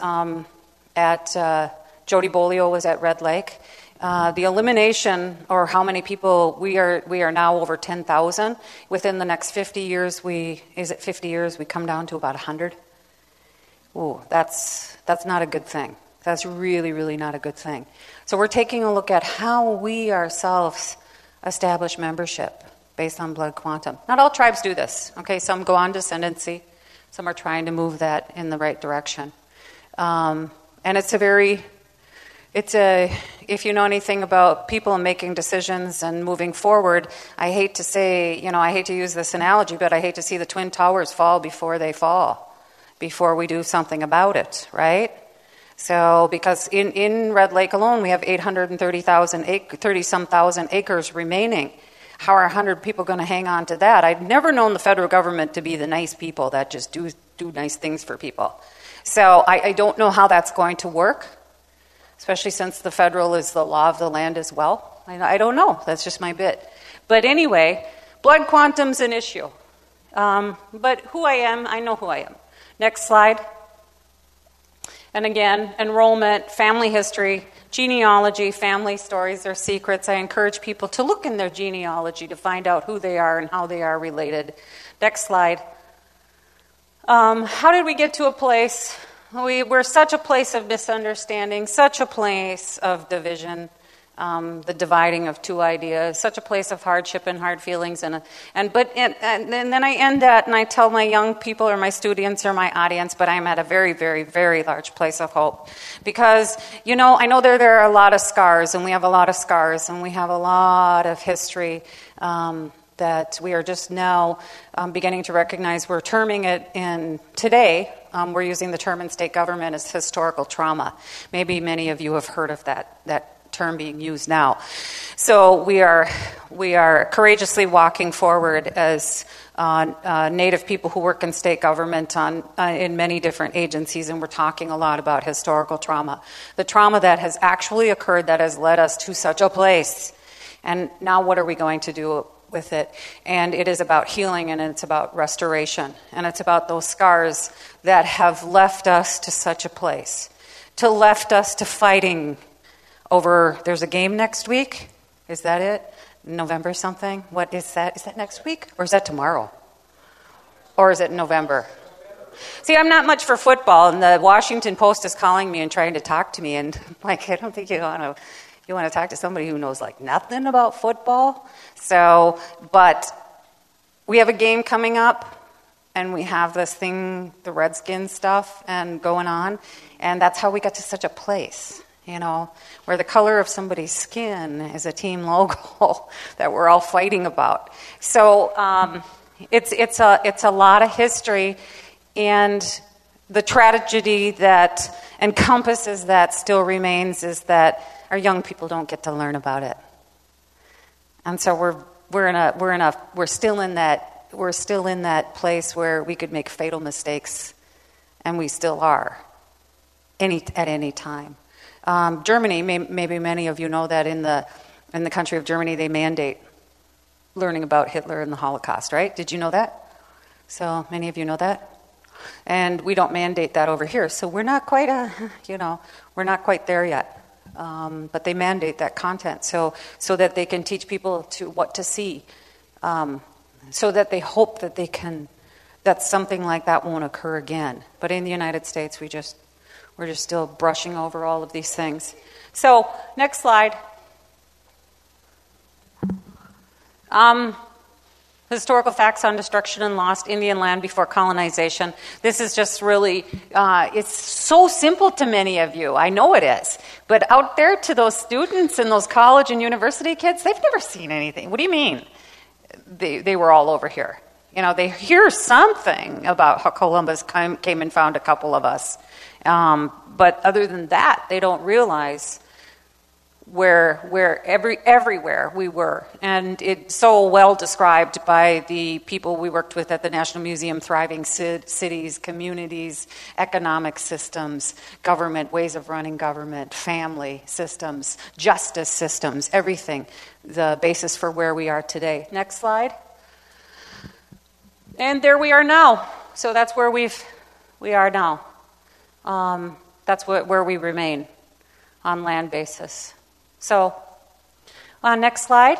B: Jody Bolio was at Red Lake, the elimination, or how many people, we are now over 10,000. Within the next 50 years, we come down to about 100. Ooh, that's not a good thing. That's really, really not a good thing. So we're taking a look at how we ourselves establish membership based on blood quantum. Not all tribes do this. Okay, some go on descendancy. Some are trying to move that in the right direction. And if you know anything about people making decisions and moving forward, I hate to use this analogy, but I hate to see the Twin Towers fall before they fall, before we do something about it, right? So, because in Red Lake alone, we have 30-some thousand acres remaining. How are 100 people going to hang on to that? I've never known the federal government to be the nice people that just do nice things for people. So I don't know how that's going to work, especially since the federal is the law of the land as well. I don't know. That's just my bit. But anyway, blood quantum's an issue. But who I am, I know who I am. Next slide. And again, enrollment, family history, genealogy, family stories, their secrets. I encourage people to look in their genealogy to find out who they are and how they are related. Next slide. How did we get to a place? We're such a place of misunderstanding, such a place of division, the dividing of two ideas, such a place of hardship and hard feelings. And then I end that and I tell my young people or my students or my audience, but I'm at a very, very, very large place of hope. Because, I know there are a lot of scars, and we have a lot of scars, and we have a lot of history that we are just now beginning to recognize. We're terming it in today, we're using the term in state government as historical trauma. Maybe many of you have heard of that term being used now. So we are courageously walking forward as Native people who work in state government in many different agencies, and we're talking a lot about historical trauma. The trauma that has actually occurred that has led us to such a place. And now what are we going to do with it? And it is about healing, and it's about restoration, and it's about those scars that have left us to such a place, left us to fighting over. There's a game next week. Is that it? November something? What is that? Is that next week, or is that tomorrow, or is it November? See, I'm not much for football, and the Washington Post is calling me and trying to talk to me, and I don't think you want to talk to somebody who knows nothing about football. So, but we have a game coming up, and we have this thing, the Redskins stuff, and going on, and that's how we got to such a place, where the color of somebody's skin is a team logo that we're all fighting about. So it's a lot of history, and the tragedy that encompasses that still remains is that our young people don't get to learn about it, and so we're still in that place where we could make fatal mistakes, and we still are at any time. Germany, maybe many of you know that in the country of Germany they mandate learning about Hitler and the Holocaust, right? Did you know that? So many of you know that. And we don't mandate that over here, so we're not quite we're not quite there yet. But they mandate that content so that they can teach people what to see, so that they hope that something like that won't occur again. But in the United States, we're just still brushing over all of these things. So, next slide. Historical facts on destruction and lost Indian land before colonization. This is just really, it's so simple to many of you. I know it is. But out there to those students and those college and university kids, they've never seen anything. What do you mean? They were all over here. They hear something about how Columbus came and found a couple of us. But other than that, they don't realize everywhere we were. And it's so well described by the people we worked with at the National Museum: thriving cities, communities, economic systems, government, ways of running government, family systems, justice systems, everything. The basis for where we are today. Next slide. And there we are now. So that's where we are now. That's where we remain on land basis. So, next slide.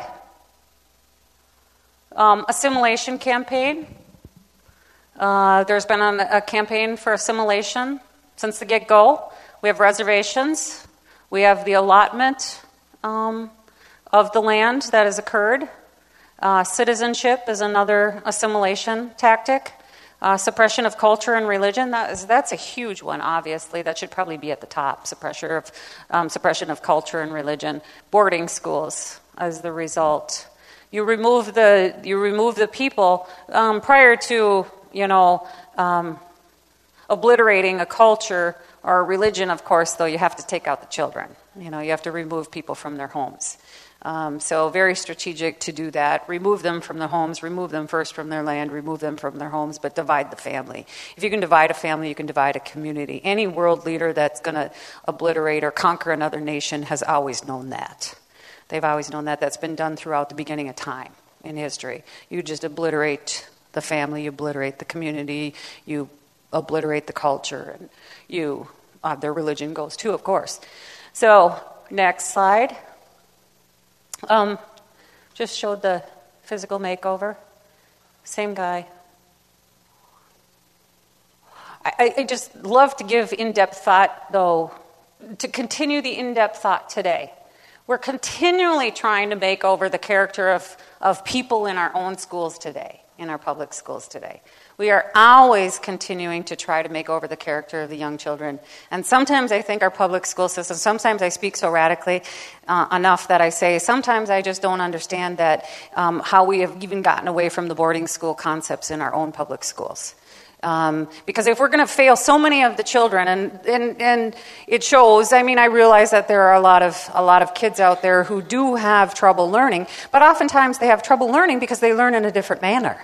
B: Assimilation campaign. There's been a campaign for assimilation since the get-go. We have reservations. We have the allotment of the land that has occurred. Citizenship is another assimilation tactic. Suppression of culture and religion, that's a huge one, obviously. That should probably be at the top, suppression of culture and religion. Boarding schools as the result. You remove the people prior to, obliterating a culture or a religion, of course, though. You have to take out the children. You have to remove people from their homes. So very strategic to do that. Remove them from their homes, remove them first from their land, remove them from their homes, but divide the family. If you can divide a family, you can divide a community. Any world leader that's going to obliterate or conquer another nation has always known that. They've always known that. That's been done throughout the beginning of time in history. You just obliterate the family, you obliterate the community, you obliterate the culture, and their religion goes too, of course. So, next slide. Just showed the physical makeover. Same guy. I just love to give in-depth thought, though, to continue the in-depth thought today. We're continually trying to make over the character of people in our own schools today, in our public schools today. We are always continuing to try to make over the character of the young children. And sometimes I think our public school system, sometimes I speak so radically enough that I say, sometimes I just don't understand that how we have even gotten away from the boarding school concepts in our own public schools. Because if we're going to fail so many of the children, and it shows, I realize that there are a lot of kids out there who do have trouble learning, but oftentimes they have trouble learning because they learn in a different manner.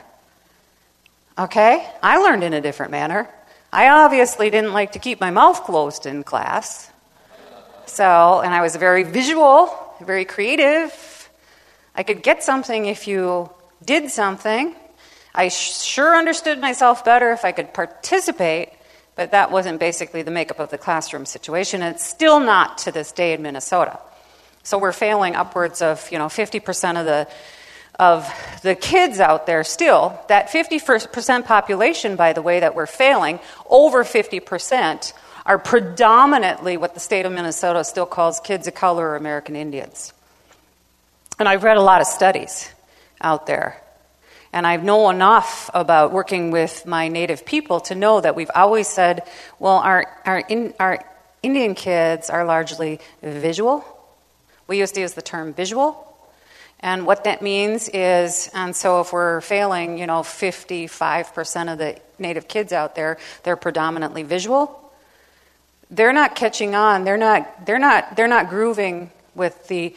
B: Okay? I learned in a different manner. I obviously didn't like to keep my mouth closed in class. And I was very visual, very creative. I could get something if you did something. I sure understood myself better if I could participate, but that wasn't basically the makeup of the classroom situation, and it's still not to this day in Minnesota. So we're failing upwards of 50% of the kids out there still. That 50% population, by the way, that we're failing, over 50% are predominantly what the state of Minnesota still calls kids of color or American Indians. And I've read a lot of studies out there. And I know enough about working with my Native people to know that we've always said, well, our Indian kids are largely visual. We used to use the term visual. And what that means is, and so if we're failing, 55% of the Native kids out there, they're predominantly visual. They're not catching on. They're not grooving with the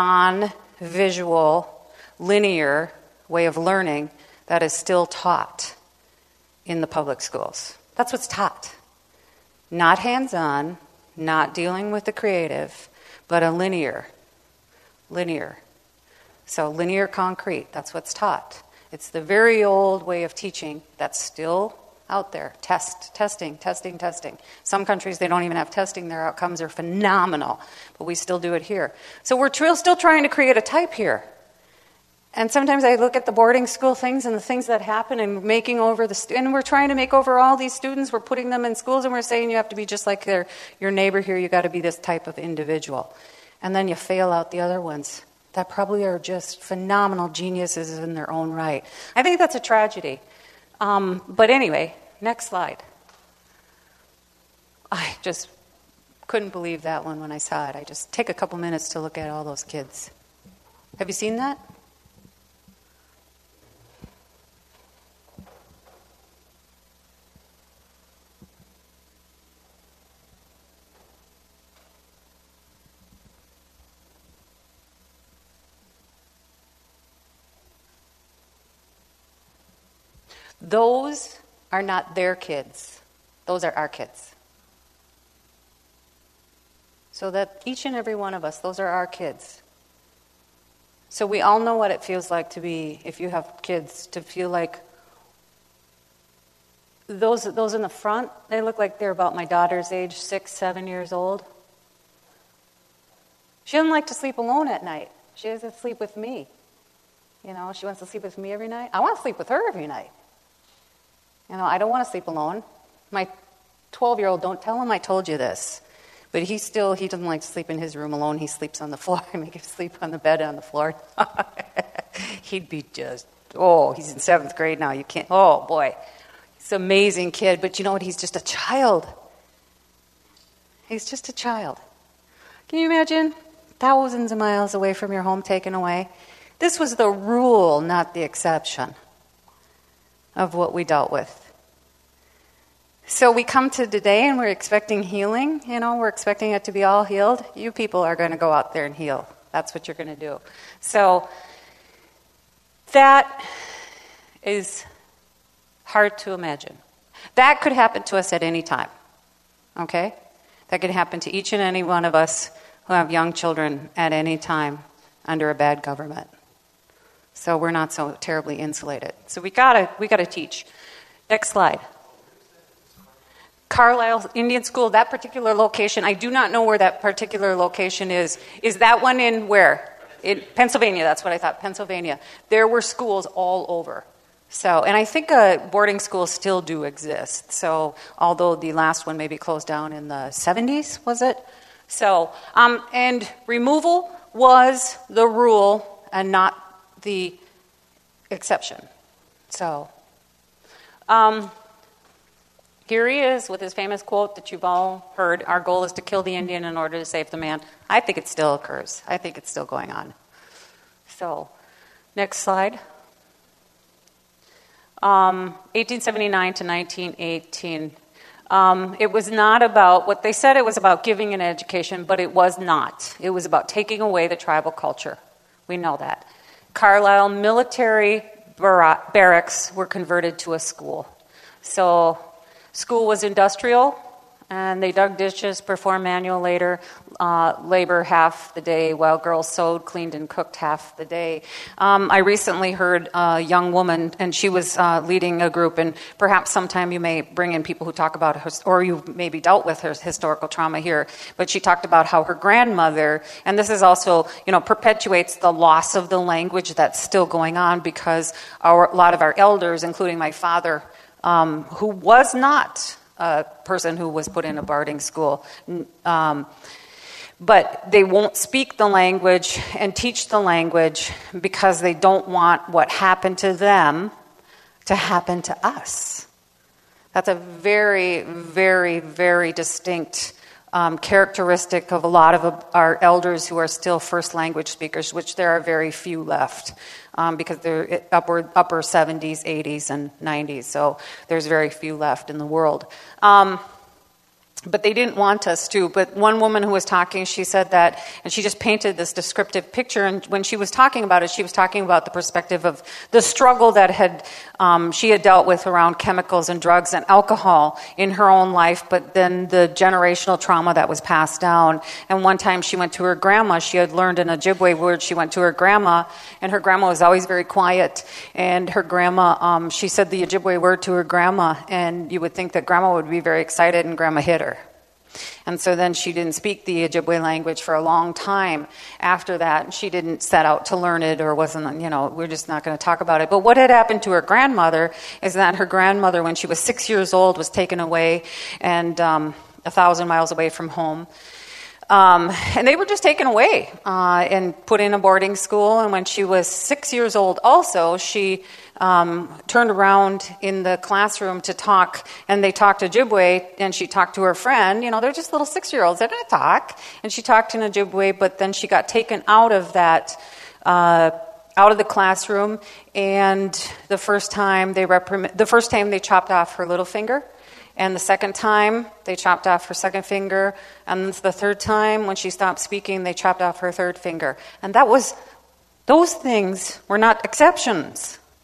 B: non-visual, linear way of learning that is still taught in the public schools. That's what's taught. Not hands-on, not dealing with the creative, but a linear. So linear concrete, that's what's taught. It's the very old way of teaching that's still out there. Testing. Some countries, they don't even have testing. Their outcomes are phenomenal, but we still do it here. So we're still trying to create a type here. And sometimes I look at the boarding school things and the things that happen and making over and we're trying to make over all these students. We're putting them in schools and we're saying you have to be just like your neighbor here. You got to be this type of individual. And then you fail out the other ones that probably are just phenomenal geniuses in their own right. I think that's a tragedy. But anyway, next slide. I just couldn't believe that one when I saw it. I just take a couple minutes to look at all those kids. Have you seen that? Those are not their kids. Those are our kids. So that each and every one of us, those are our kids. So we all know what it feels like to be, if you have kids, to feel like those in the front, they look like they're about my daughter's age, 6, 7 years old. She doesn't like to sleep alone at night. She doesn't sleep with me. She wants to sleep with me every night. I want to sleep with her every night. I don't want to sleep alone. My 12-year-old, don't tell him I told you this. But he doesn't like to sleep in his room alone. He sleeps on the floor. I make him sleep on the bed on the floor. He'd be just, he's in 7th grade now. You can't, boy. He's an amazing kid. But you know what? He's just a child. He's just a child. Can you imagine? Thousands of miles away from your home, taken away. This was the rule, not the exception of what we dealt with. So we come to today and we're expecting healing. We're expecting it to be all healed. You people are going to go out there and heal. That's what you're going to do. So that is hard to imagine. That could happen to us at any time. Okay? That could happen to each and any one of us who have young children at any time under a bad government. So we're not so terribly insulated. So we gotta teach. Next slide. Carlisle Indian School, that particular location, I do not know where that particular location is. Is that one in where? In Pennsylvania, that's what I thought, Pennsylvania. There were schools all over. So, and I think boarding schools still do exist. So, although the last one maybe closed down in the 70s, was it? So, and removal was the rule and not the exception. So, here he is with his famous quote that you've all heard, our goal is to kill the Indian in order to save the man. I think it still occurs. I think it's still going on. So, next slide. 1879 to 1918. It was not about, what they said it was about giving an education, but it was not. It was about taking away the tribal culture. We know that. Carlisle military barracks were converted to a school. So, school was industrial, and they dug ditches, performed manual labor half the day, while girls sewed, cleaned, and cooked half the day. I recently heard a young woman, and she was leading a group, and perhaps sometime you may bring in people who talk about, or you maybe dealt with her historical trauma here, but she talked about how her grandmother, and this is also, perpetuates the loss of the language that's still going on, because a lot of our elders, including my father, who was not a person who was put in a boarding school, but they won't speak the language and teach the language because they don't want what happened to them to happen to us. That's a very, very, very distinct characteristic of a lot of our elders who are still first language speakers, which there are very few left. Because they're upper 70s, 80s, and 90s. So there's very few left in the world. But they didn't want us to. But one woman who was talking, she said that, and she just painted this descriptive picture. And when she was talking about it, she was talking about the perspective of the struggle that she had dealt with around chemicals and drugs and alcohol in her own life, but then the generational trauma that was passed down. And one time she went to her grandma. She had learned an Ojibwe word. She went to her grandma, and her grandma was always very quiet. And her grandma, she said the Ojibwe word to her grandma, and you would think that grandma would be very excited, and grandma hit her. And so then she didn't speak the Ojibwe language for a long time after that. She didn't set out to learn it, or wasn't, we're just not going to talk about it. But what had happened to her grandmother is that her grandmother, when she was 6 years old, was taken away and 1,000 miles away from home. And they were just taken away and put in a boarding school. And when she was 6 years old also, she turned around in the classroom to talk, and they talked Ojibwe, and she talked to her friend. They're just little 6-year-olds. They're going to talk. And she talked in Ojibwe, but then she got taken out of that, out of the classroom. And the first time they chopped off her little finger. And the second time, they chopped off her second finger. And the third time, when she stopped speaking, they chopped off her third finger. And those things were not exceptions.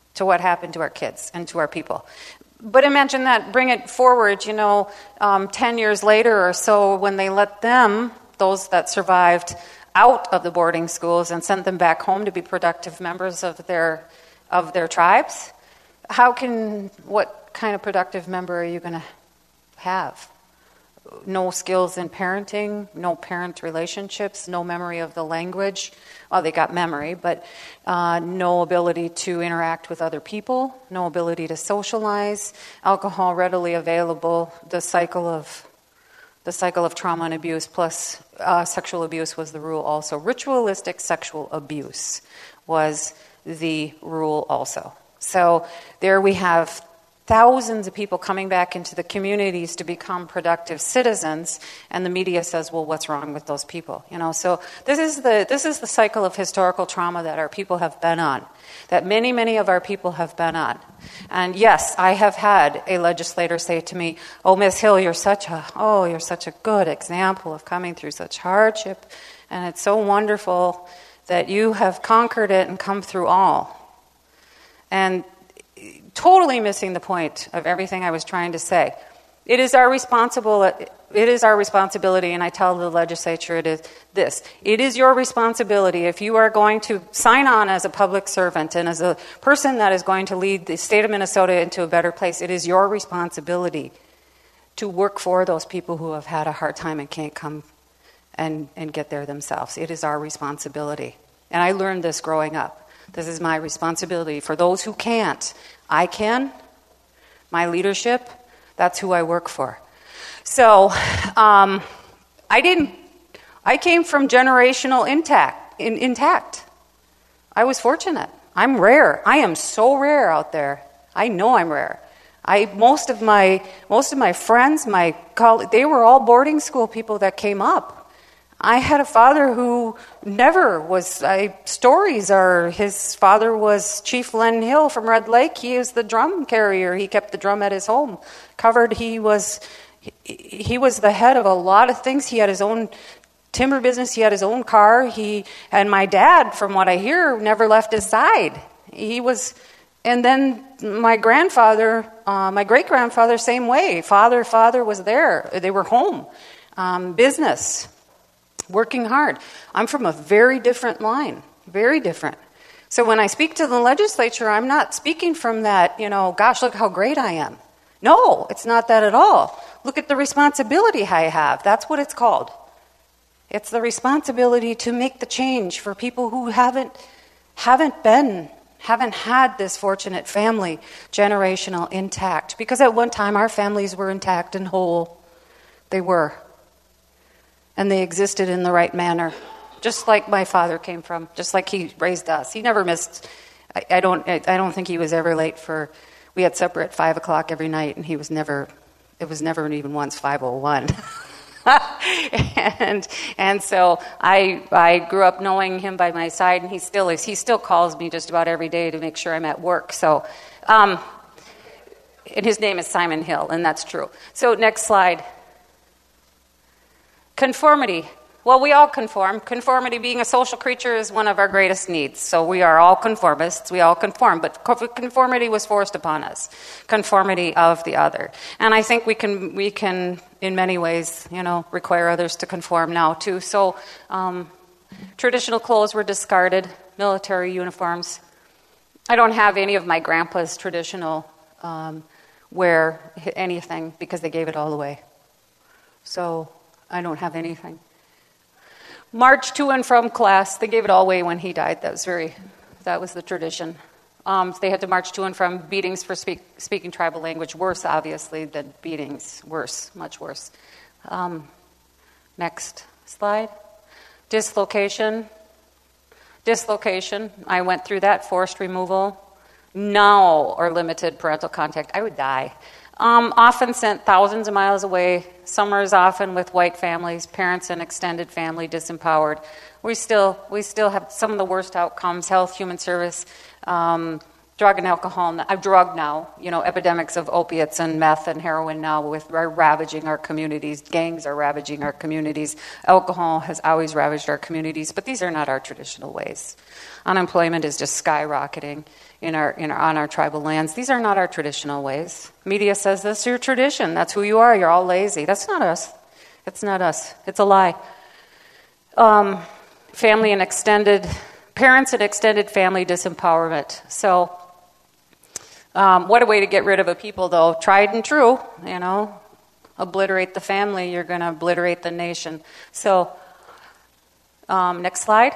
B: to what happened to our kids and to our people. But imagine that, bring it forward, 10 years later or so, when they let them, those that survived, out of the boarding schools and sent them back home to be productive members of their tribes. What kind of productive member are you going to have? No skills in parenting, no parent relationships, no memory of the language. Well, they got memory, but no ability to interact with other people, no ability to socialize, alcohol readily available, the cycle of trauma and abuse plus sexual abuse was the rule also. Ritualistic sexual abuse was the rule also. So there we have thousands of people coming back into the communities to become productive citizens, and the media says, well, what's wrong with those people? So this is the cycle of historical trauma that our people have been on, that many, many of our people have been on. And yes, I have had a legislator say to me, oh, Ms. Hill, you're such a good example of coming through such hardship, and it's so wonderful that you have conquered it and come through all. And totally missing the point of everything I was trying to say. It is our responsibility, and I tell the legislature it is this. It is your responsibility, if you are going to sign on as a public servant and as a person that is going to lead the state of Minnesota into a better place, it is your responsibility to work for those people who have had a hard time and can't come and get there themselves. It is our responsibility. And I learned this growing up. This is my responsibility. For those who can't, I can. My leadership, that's who I work for. So I came from generational intact. I was fortunate. I'm rare. I am so rare out there. I know I'm rare. Most of my friends, my colleagues, they were all boarding school people that came up. I had a father who never was, stories are, his father was Chief Len Hill from Red Lake. He was the drum carrier. He kept the drum at his home covered. He was the head of a lot of things. He had his own timber business. He had his own car. And my dad, from what I hear, never left his side. And then my grandfather, my great-grandfather, same way. Father was there. They were home. Business. Working hard. I'm from a very different line, very different. So when I speak to the legislature, I'm not speaking from that, gosh, look how great I am. No, it's not that at all. Look at the responsibility I have. That's what it's called. It's the responsibility to make the change for people who haven't had this fortunate family, generational intact. Because at one time our families were intact and whole. They were. And they existed in the right manner, just like my father came from, just like he raised us. He never missed. I don't think he was ever late we had supper at 5:00 every night, and it was never even once 5:01. and so I grew up knowing him by my side, and he still is. He still calls me just about every day to make sure I'm at work. So, and his name is Simon Hill, and that's true. So next slide. Conformity. Well, we all conform. Conformity, being a social creature, is one of our greatest needs. So we are all conformists. We all conform. But conformity was forced upon us. Conformity of the other. And I think we can in many ways, require others to conform now too. So traditional clothes were discarded. Military uniforms. I don't have any of my grandpa's traditional wear anything because they gave it all away. So I don't have anything. March to and from class. They gave it all away when he died. That was the tradition. They had to march to and from. Beatings for speaking tribal language. Worse, obviously, than beatings. Worse, much worse. Next slide. Dislocation. I went through that. Forced removal. No or limited parental contact. I would die. Often sent thousands of miles away. Summers often with white families, parents and extended family disempowered. We still have some of the worst outcomes. Health, human service, drug and alcohol, drug now, epidemics of opiates and meth and heroin now are ravaging our communities. Gangs are ravaging our communities. Alcohol has always ravaged our communities, but these are not our traditional ways. Unemployment is just skyrocketing on our tribal lands. These are not our traditional ways. Media says this is your tradition. That's who you are. You're all lazy. That's not us. It's not us. It's a lie. Family and parents and extended family disempowerment. So, what a way to get rid of a people, though. Tried and true, obliterate the family, you're going to obliterate the nation. So, next slide.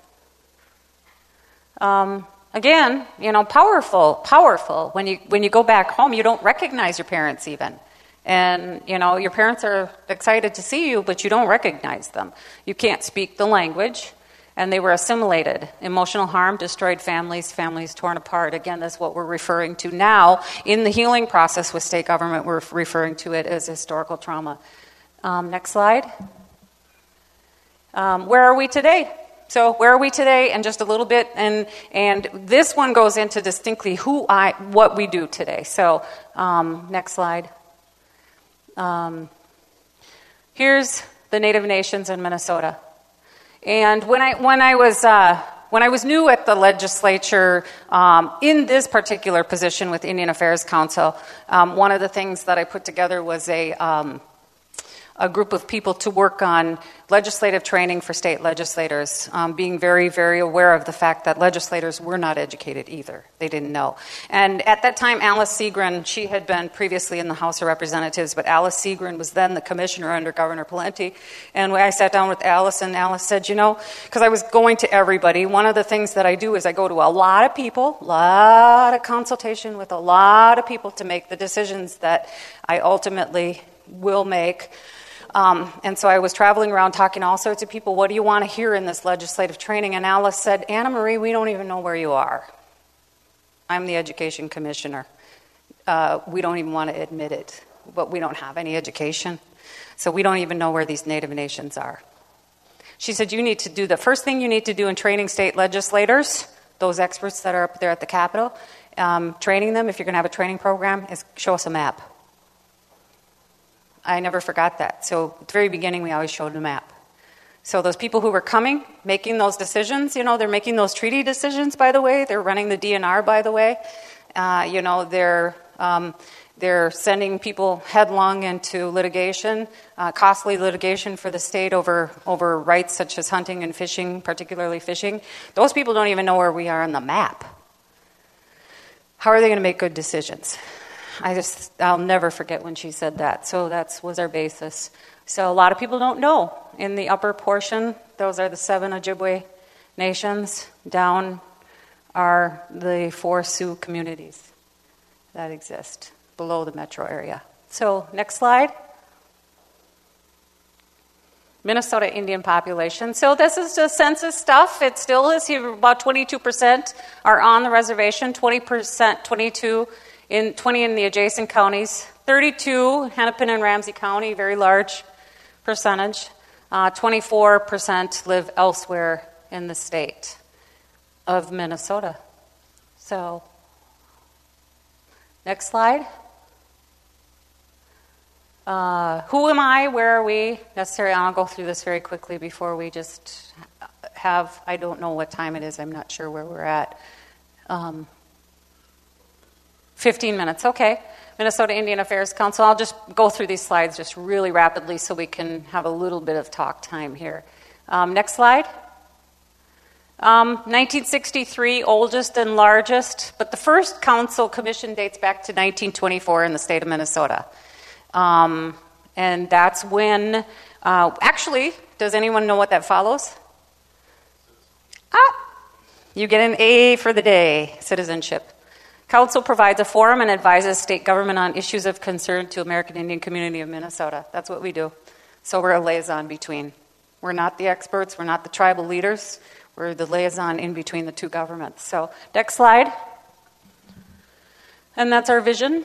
B: Again, powerful. When you go back home, you don't recognize your parents even. And, your parents are excited to see you, but you don't recognize them. You can't speak the language. And they were assimilated. Emotional harm destroyed families torn apart. Again, that's what we're referring to now. In the healing process with state government, we're referring to it as historical trauma. Next slide. Where are we today? So where are we today? And just a little bit. And this one goes into distinctly what we do today. So next slide. Here's the Native Nations in Minnesota. And when I was new at the legislature in this particular position with Indian Affairs Council, one of the things that I put together was a group of people to work on legislative training for state legislators, being very, very aware of the fact that legislators were not educated either. They didn't know. And at that time, Alice Segrin, she had been previously in the House of Representatives, but Alice Segrin was then the commissioner under Governor Pawlenty. And when I sat down with Alice, and Alice said, because I was going to everybody, one of the things that I do is I go to a lot of people, a lot of consultation with a lot of people to make the decisions that I ultimately will make. And so I was traveling around talking to all sorts of people, what do you want to hear in this legislative training? And Alice said, Anna Marie, we don't even know where you are. I'm the education commissioner. We don't even want to admit it, but we don't have any education. So we don't even know where these Native nations are. She said, the first thing you need to do in training state legislators, those experts that are up there at the Capitol, training them, if you're going to have a training program, is show us a map. I never forgot that. So at the very beginning, we always showed a map. So those people who were coming, making those decisions, they're making those treaty decisions, by the way. They're running the DNR, by the way. They're sending people headlong into litigation, costly litigation for the state over rights such as hunting and fishing, particularly fishing. Those people don't even know where we are on the map. How are they going to make good decisions? I'll never forget when she said that. So that was our basis. So a lot of people don't know. In the upper portion, those are the 7 Ojibwe nations. Down are the 4 Sioux communities that exist below the metro area. So next slide. Minnesota Indian population. So this is just census stuff. It still is here. About 22% are on the reservation, 20% in the adjacent counties, 32 Hennepin and Ramsey County, very large percentage. 24% live elsewhere in the state of Minnesota. So, next slide. Who am I? Where are we? I'll go through this very quickly before we just I don't know what time it is. I'm not sure where we're at. 15 minutes, okay. Minnesota Indian Affairs Council. I'll just go through these slides just really rapidly so we can have a little bit of talk time here. Next slide. 1963, oldest and largest, but the first council commission dates back to 1924 in the state of Minnesota. And that's when, actually, does anyone know what that follows? You get an A for the day, citizenship. Council provides a forum and advises state government on issues of concern to American Indian community of Minnesota. That's what we do. So we're a liaison between. We're not the experts. We're not the tribal leaders. We're the liaison in between the two governments. So next slide. And that's our vision.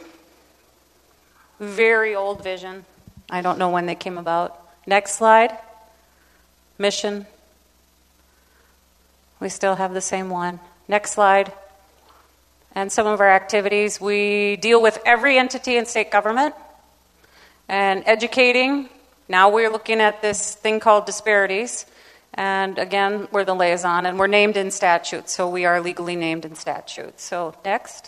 B: Very old vision. I don't know when they came about. Next slide. Mission. We still have the same one. Next slide. And some of our activities, we deal with every entity in state government and educating. Now we're looking at this thing called disparities. And again, we're the liaison, and we're named in statute, so we are legally named in statute. So next.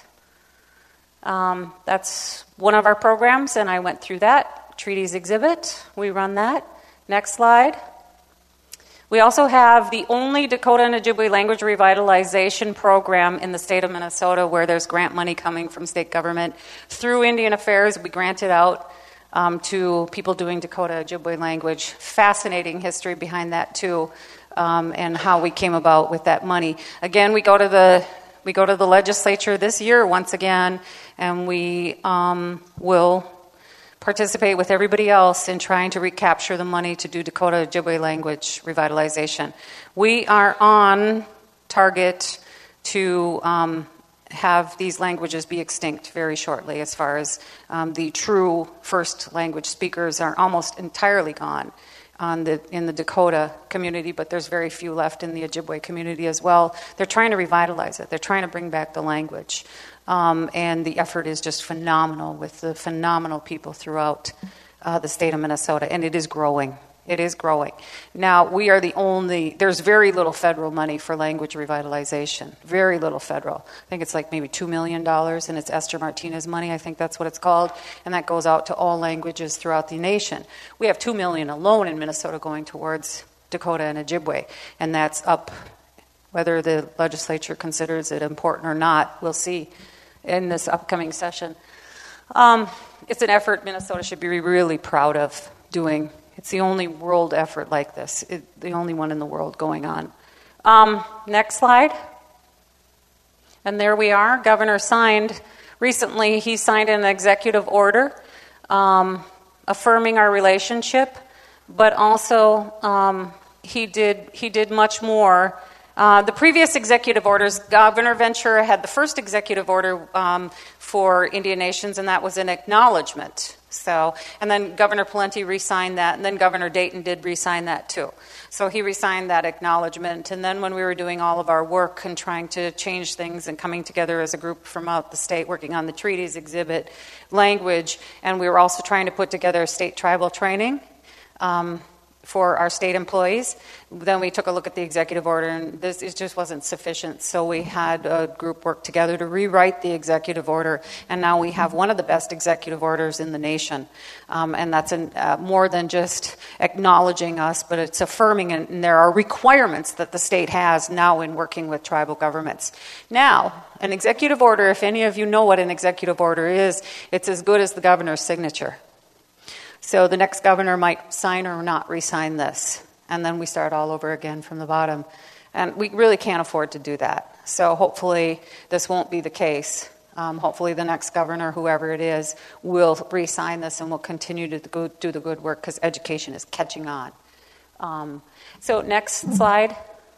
B: That's one of our programs, and I went through that. Treaties exhibit, we run that. Next slide. We also have the only Dakota and Ojibwe language revitalization program in the state of Minnesota where there's grant money coming from state government. Through Indian Affairs, we grant it out to people doing Dakota Ojibwe language. Fascinating history behind that too, and how we came about with that money. Again, we go to the legislature this year once again, and we will participate with everybody else in trying to recapture the money to do Dakota Ojibwe language revitalization. We are on target to have these languages be extinct very shortly, as far as the true first language speakers are almost entirely gone in the Dakota community, but there's very few left in the Ojibwe community as well. They're trying to revitalize it. They're trying to bring back the language. And the effort is just phenomenal with the phenomenal people throughout the state of Minnesota, and it is growing. It is growing. Now, we are the only, there's very little federal money for language revitalization. Very little federal. I think it's like maybe $2 million, and it's Esther Martinez money, I think that's what it's called, and that goes out to all languages throughout the nation. We have $2 million alone in Minnesota going towards Dakota and Ojibwe, and that's up. Whether the legislature considers it important or not, we'll see in this upcoming session. It's an effort Minnesota should be really proud of doing. It's the only world effort like this, the only one in the world going on. Next slide. And there we are. Governor signed, recently he signed an executive order affirming our relationship, but also he did much more. The previous executive orders, Governor Ventura had the first executive order for Indian Nations, and that was an acknowledgement. So, and then Governor Pawlenty re-signed that, and then Governor Dayton did re-sign that too. So he re-signed that acknowledgement, and then when we were doing all of our work and trying to change things and coming together as a group from out the state, working on the treaties, exhibit, language, and we were also trying to put together state tribal training for our state employees. Then we took a look at the executive order, and it just wasn't sufficient. So we had a group work together to rewrite the executive order, and now we have one of the best executive orders in the nation. And that's more than just acknowledging us, but it's affirming, and there are requirements that the state has now in working with tribal governments. Now, an executive order, if any of you know what an executive order is, it's as good as the governor's signature. So the next governor might sign or not re-sign this. And then we start all over again from the bottom. And we really can't afford to do that. So hopefully this won't be the case. Hopefully the next governor, whoever it is, will re-sign this and will continue to do the good work, because education is catching on. So next slide.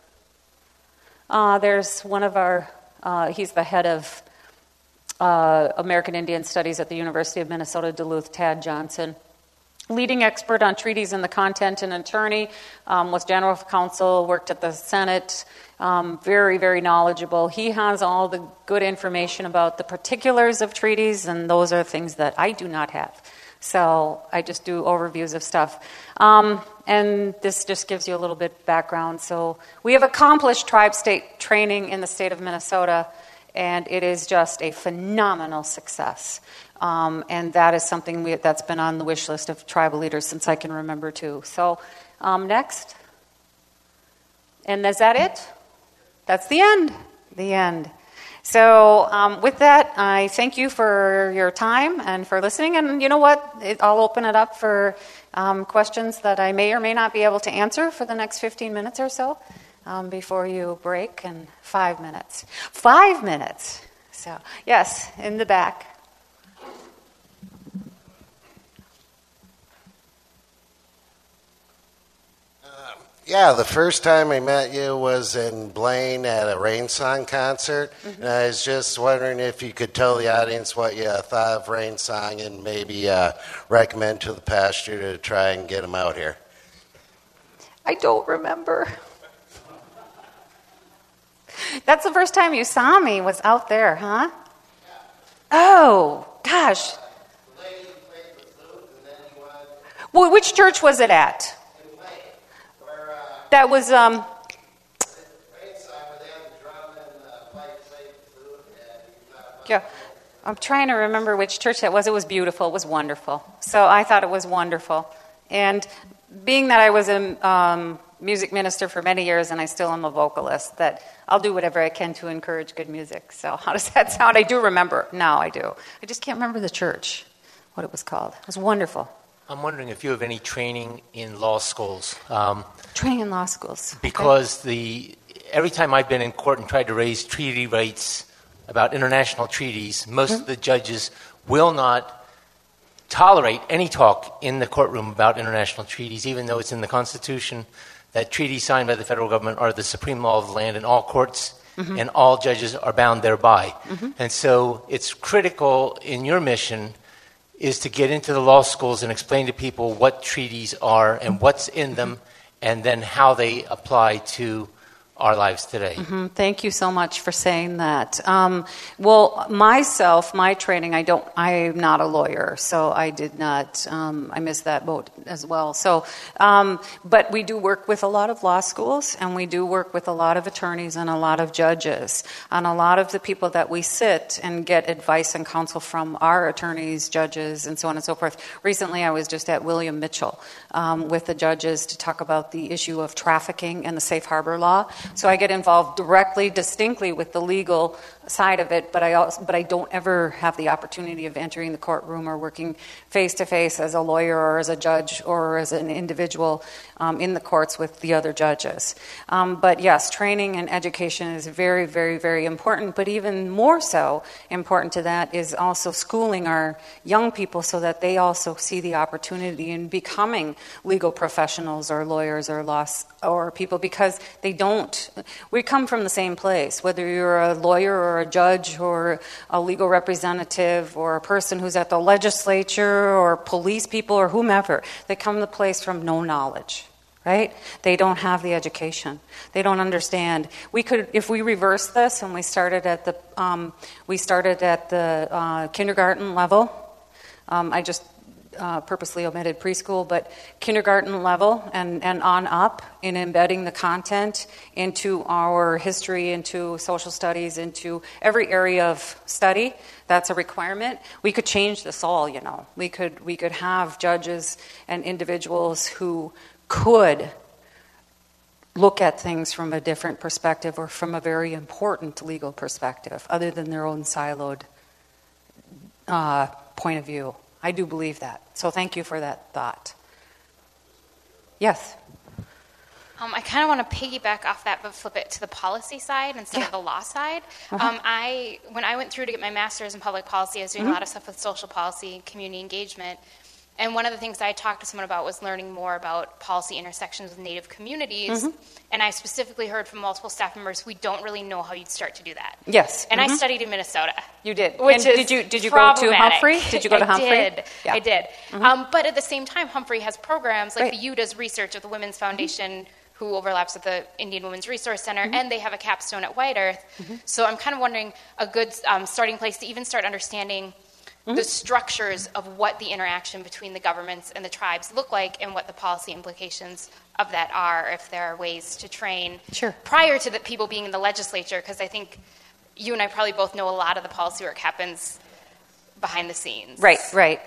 B: There's one of our, he's the head of American Indian Studies at the University of Minnesota, Duluth, Tad Johnson. Leading expert on treaties and the content, and attorney, was general counsel, worked at the Senate, very, very knowledgeable. He has all the good information about the particulars of treaties, and those are things that I do not have. So I just do overviews of stuff. And this just gives you a little bit background. So we have accomplished tribe-state training in the state of Minnesota, and it is just a phenomenal success. And that is something that's been on the wish list of tribal leaders since I can remember too. So next. And is that it? That's the end. The end. So with that, I thank you for your time and for listening. And you know what? I'll open it up for questions that I may or may not be able to answer for the next 15 minutes or so before you break. And 5 minutes. 5 minutes. So, yes, in the back.
S: Yeah, the first time I met you was in Blaine at a Rain Song concert. Mm-hmm. And I was just wondering if you could tell the audience what you thought of Rain Song and maybe recommend to the pastor to try and get them out here.
B: I don't remember. That's the first time you saw me, was out there, huh? Oh, gosh. Well, which church was it at? That was, yeah. I'm trying to remember which church that was. It was beautiful. It was wonderful. So I thought it was wonderful. And being that I was a music minister for many years and I still am a vocalist, that I'll do whatever I can to encourage good music. So how does that sound? I do remember. Now I do. I just can't remember the church, what it was called. It was wonderful.
T: I'm wondering if you have any training in law schools.
B: Training in law schools.
T: Because every time I've been in court and tried to raise treaty rights about international treaties, most of the judges will not tolerate any talk in the courtroom about international treaties, even though it's in the Constitution that treaties signed by the federal government are the supreme law of the land, and all courts and all judges are bound thereby. And so it's critical in your mission is to get into the law schools and explain to people what treaties are and what's in them, and then how they apply to our lives today.
B: Thank you so much for saying that. Well, myself, my training, I'm not a lawyer, so I did not, I missed that boat as well. So, but we do work with a lot of law schools, and we do work with a lot of attorneys and a lot of judges. And a lot of the people that we sit and get advice and counsel from are attorneys, judges, and so on and so forth. Recently, I was just at William Mitchell with the judges to talk about the issue of trafficking and the safe harbor law. So I get involved directly, distinctly with the legal side of it, but I don't ever have the opportunity of entering the courtroom or working face-to-face as a lawyer or as a judge or as an individual in the courts with the other judges. But yes, training and education is very, very, very important, but even more so important to that is also schooling our young people so that they also see the opportunity in becoming legal professionals or lawyers or people, because we come from the same place, whether you're a lawyer or a judge or a legal representative or a person who's at the legislature or police people or whomever. They come to the place from no knowledge, right? They don't have the education. They don't understand. We could, if we reverse this and we started at the kindergarten level. I just purposely omitted preschool, but kindergarten level and on up in embedding the content into our history, into social studies, into every area of study. That's a requirement. We could change this all, We could have judges and individuals who could look at things from a different perspective or from a very important legal perspective, other than their own siloed point of view. I do believe that. So thank you for that thought. Yes?
U: I kind of want to piggyback off that, but flip it to the policy side instead of the law side. When I went through to get my master's in public policy, I was doing a lot of stuff with social policy, community engagement. And one of the things I talked to someone about was learning more about policy intersections with Native communities. And I specifically heard from multiple staff members, we don't really know how you'd start to do that.
B: Yes.
U: And I studied in Minnesota.
B: You did.
U: Which
B: and
U: is
B: did you go to Humphrey? Did you go to Humphrey?
U: I did. But at the same time, Humphrey has programs like the UDA's research with the Women's Foundation, who overlaps with the Indian Women's Resource Center, and they have a capstone at White Earth. So I'm kind of wondering a good starting place to even start understanding the structures of what the interaction between the governments and the tribes look like and what the policy implications of that are, if there are ways to train prior to the people being in the legislature, because I think you and I probably both know a lot of the policy work happens behind the scenes.
B: Right.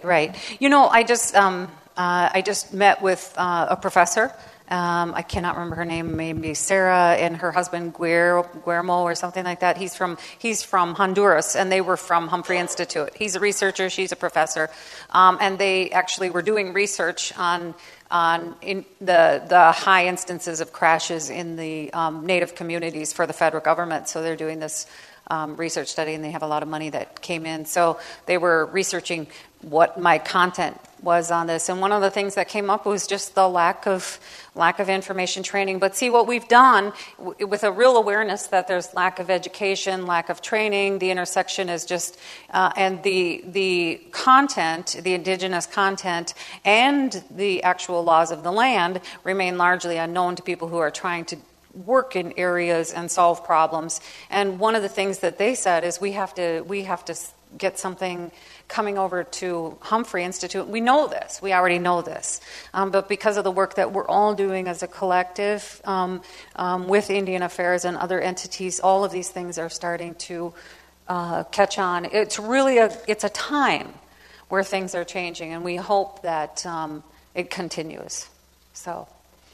B: I just met with a professor. I cannot remember her name, maybe Sarah, and her husband Guillermo or something like that. He's from Honduras, and they were from Humphrey Institute. He's a researcher, she's a professor, and they actually were doing research on in the high instances of crashes in the Native communities for the federal government. So they're doing this research study, and they have a lot of money that came in. So they were researching what my content was on this, and one of the things that came up was just the lack of information training. But see, what we've done with a real awareness that there's lack of education, lack of training, the intersection is just and the content, the indigenous content, and the actual laws of the land remain largely unknown to people who are trying to work in areas and solve problems. And one of the things that they said is we have to get something coming over to Humphrey Institute. We know this. We already know this. But because of the work that we're all doing as a collective with Indian Affairs and other entities, all of these things are starting to catch on. It's really it's a time where things are changing, and we hope that it continues. So,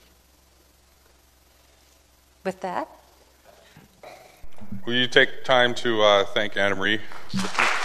B: with that.
A: Will you take time to thank Anna Marie?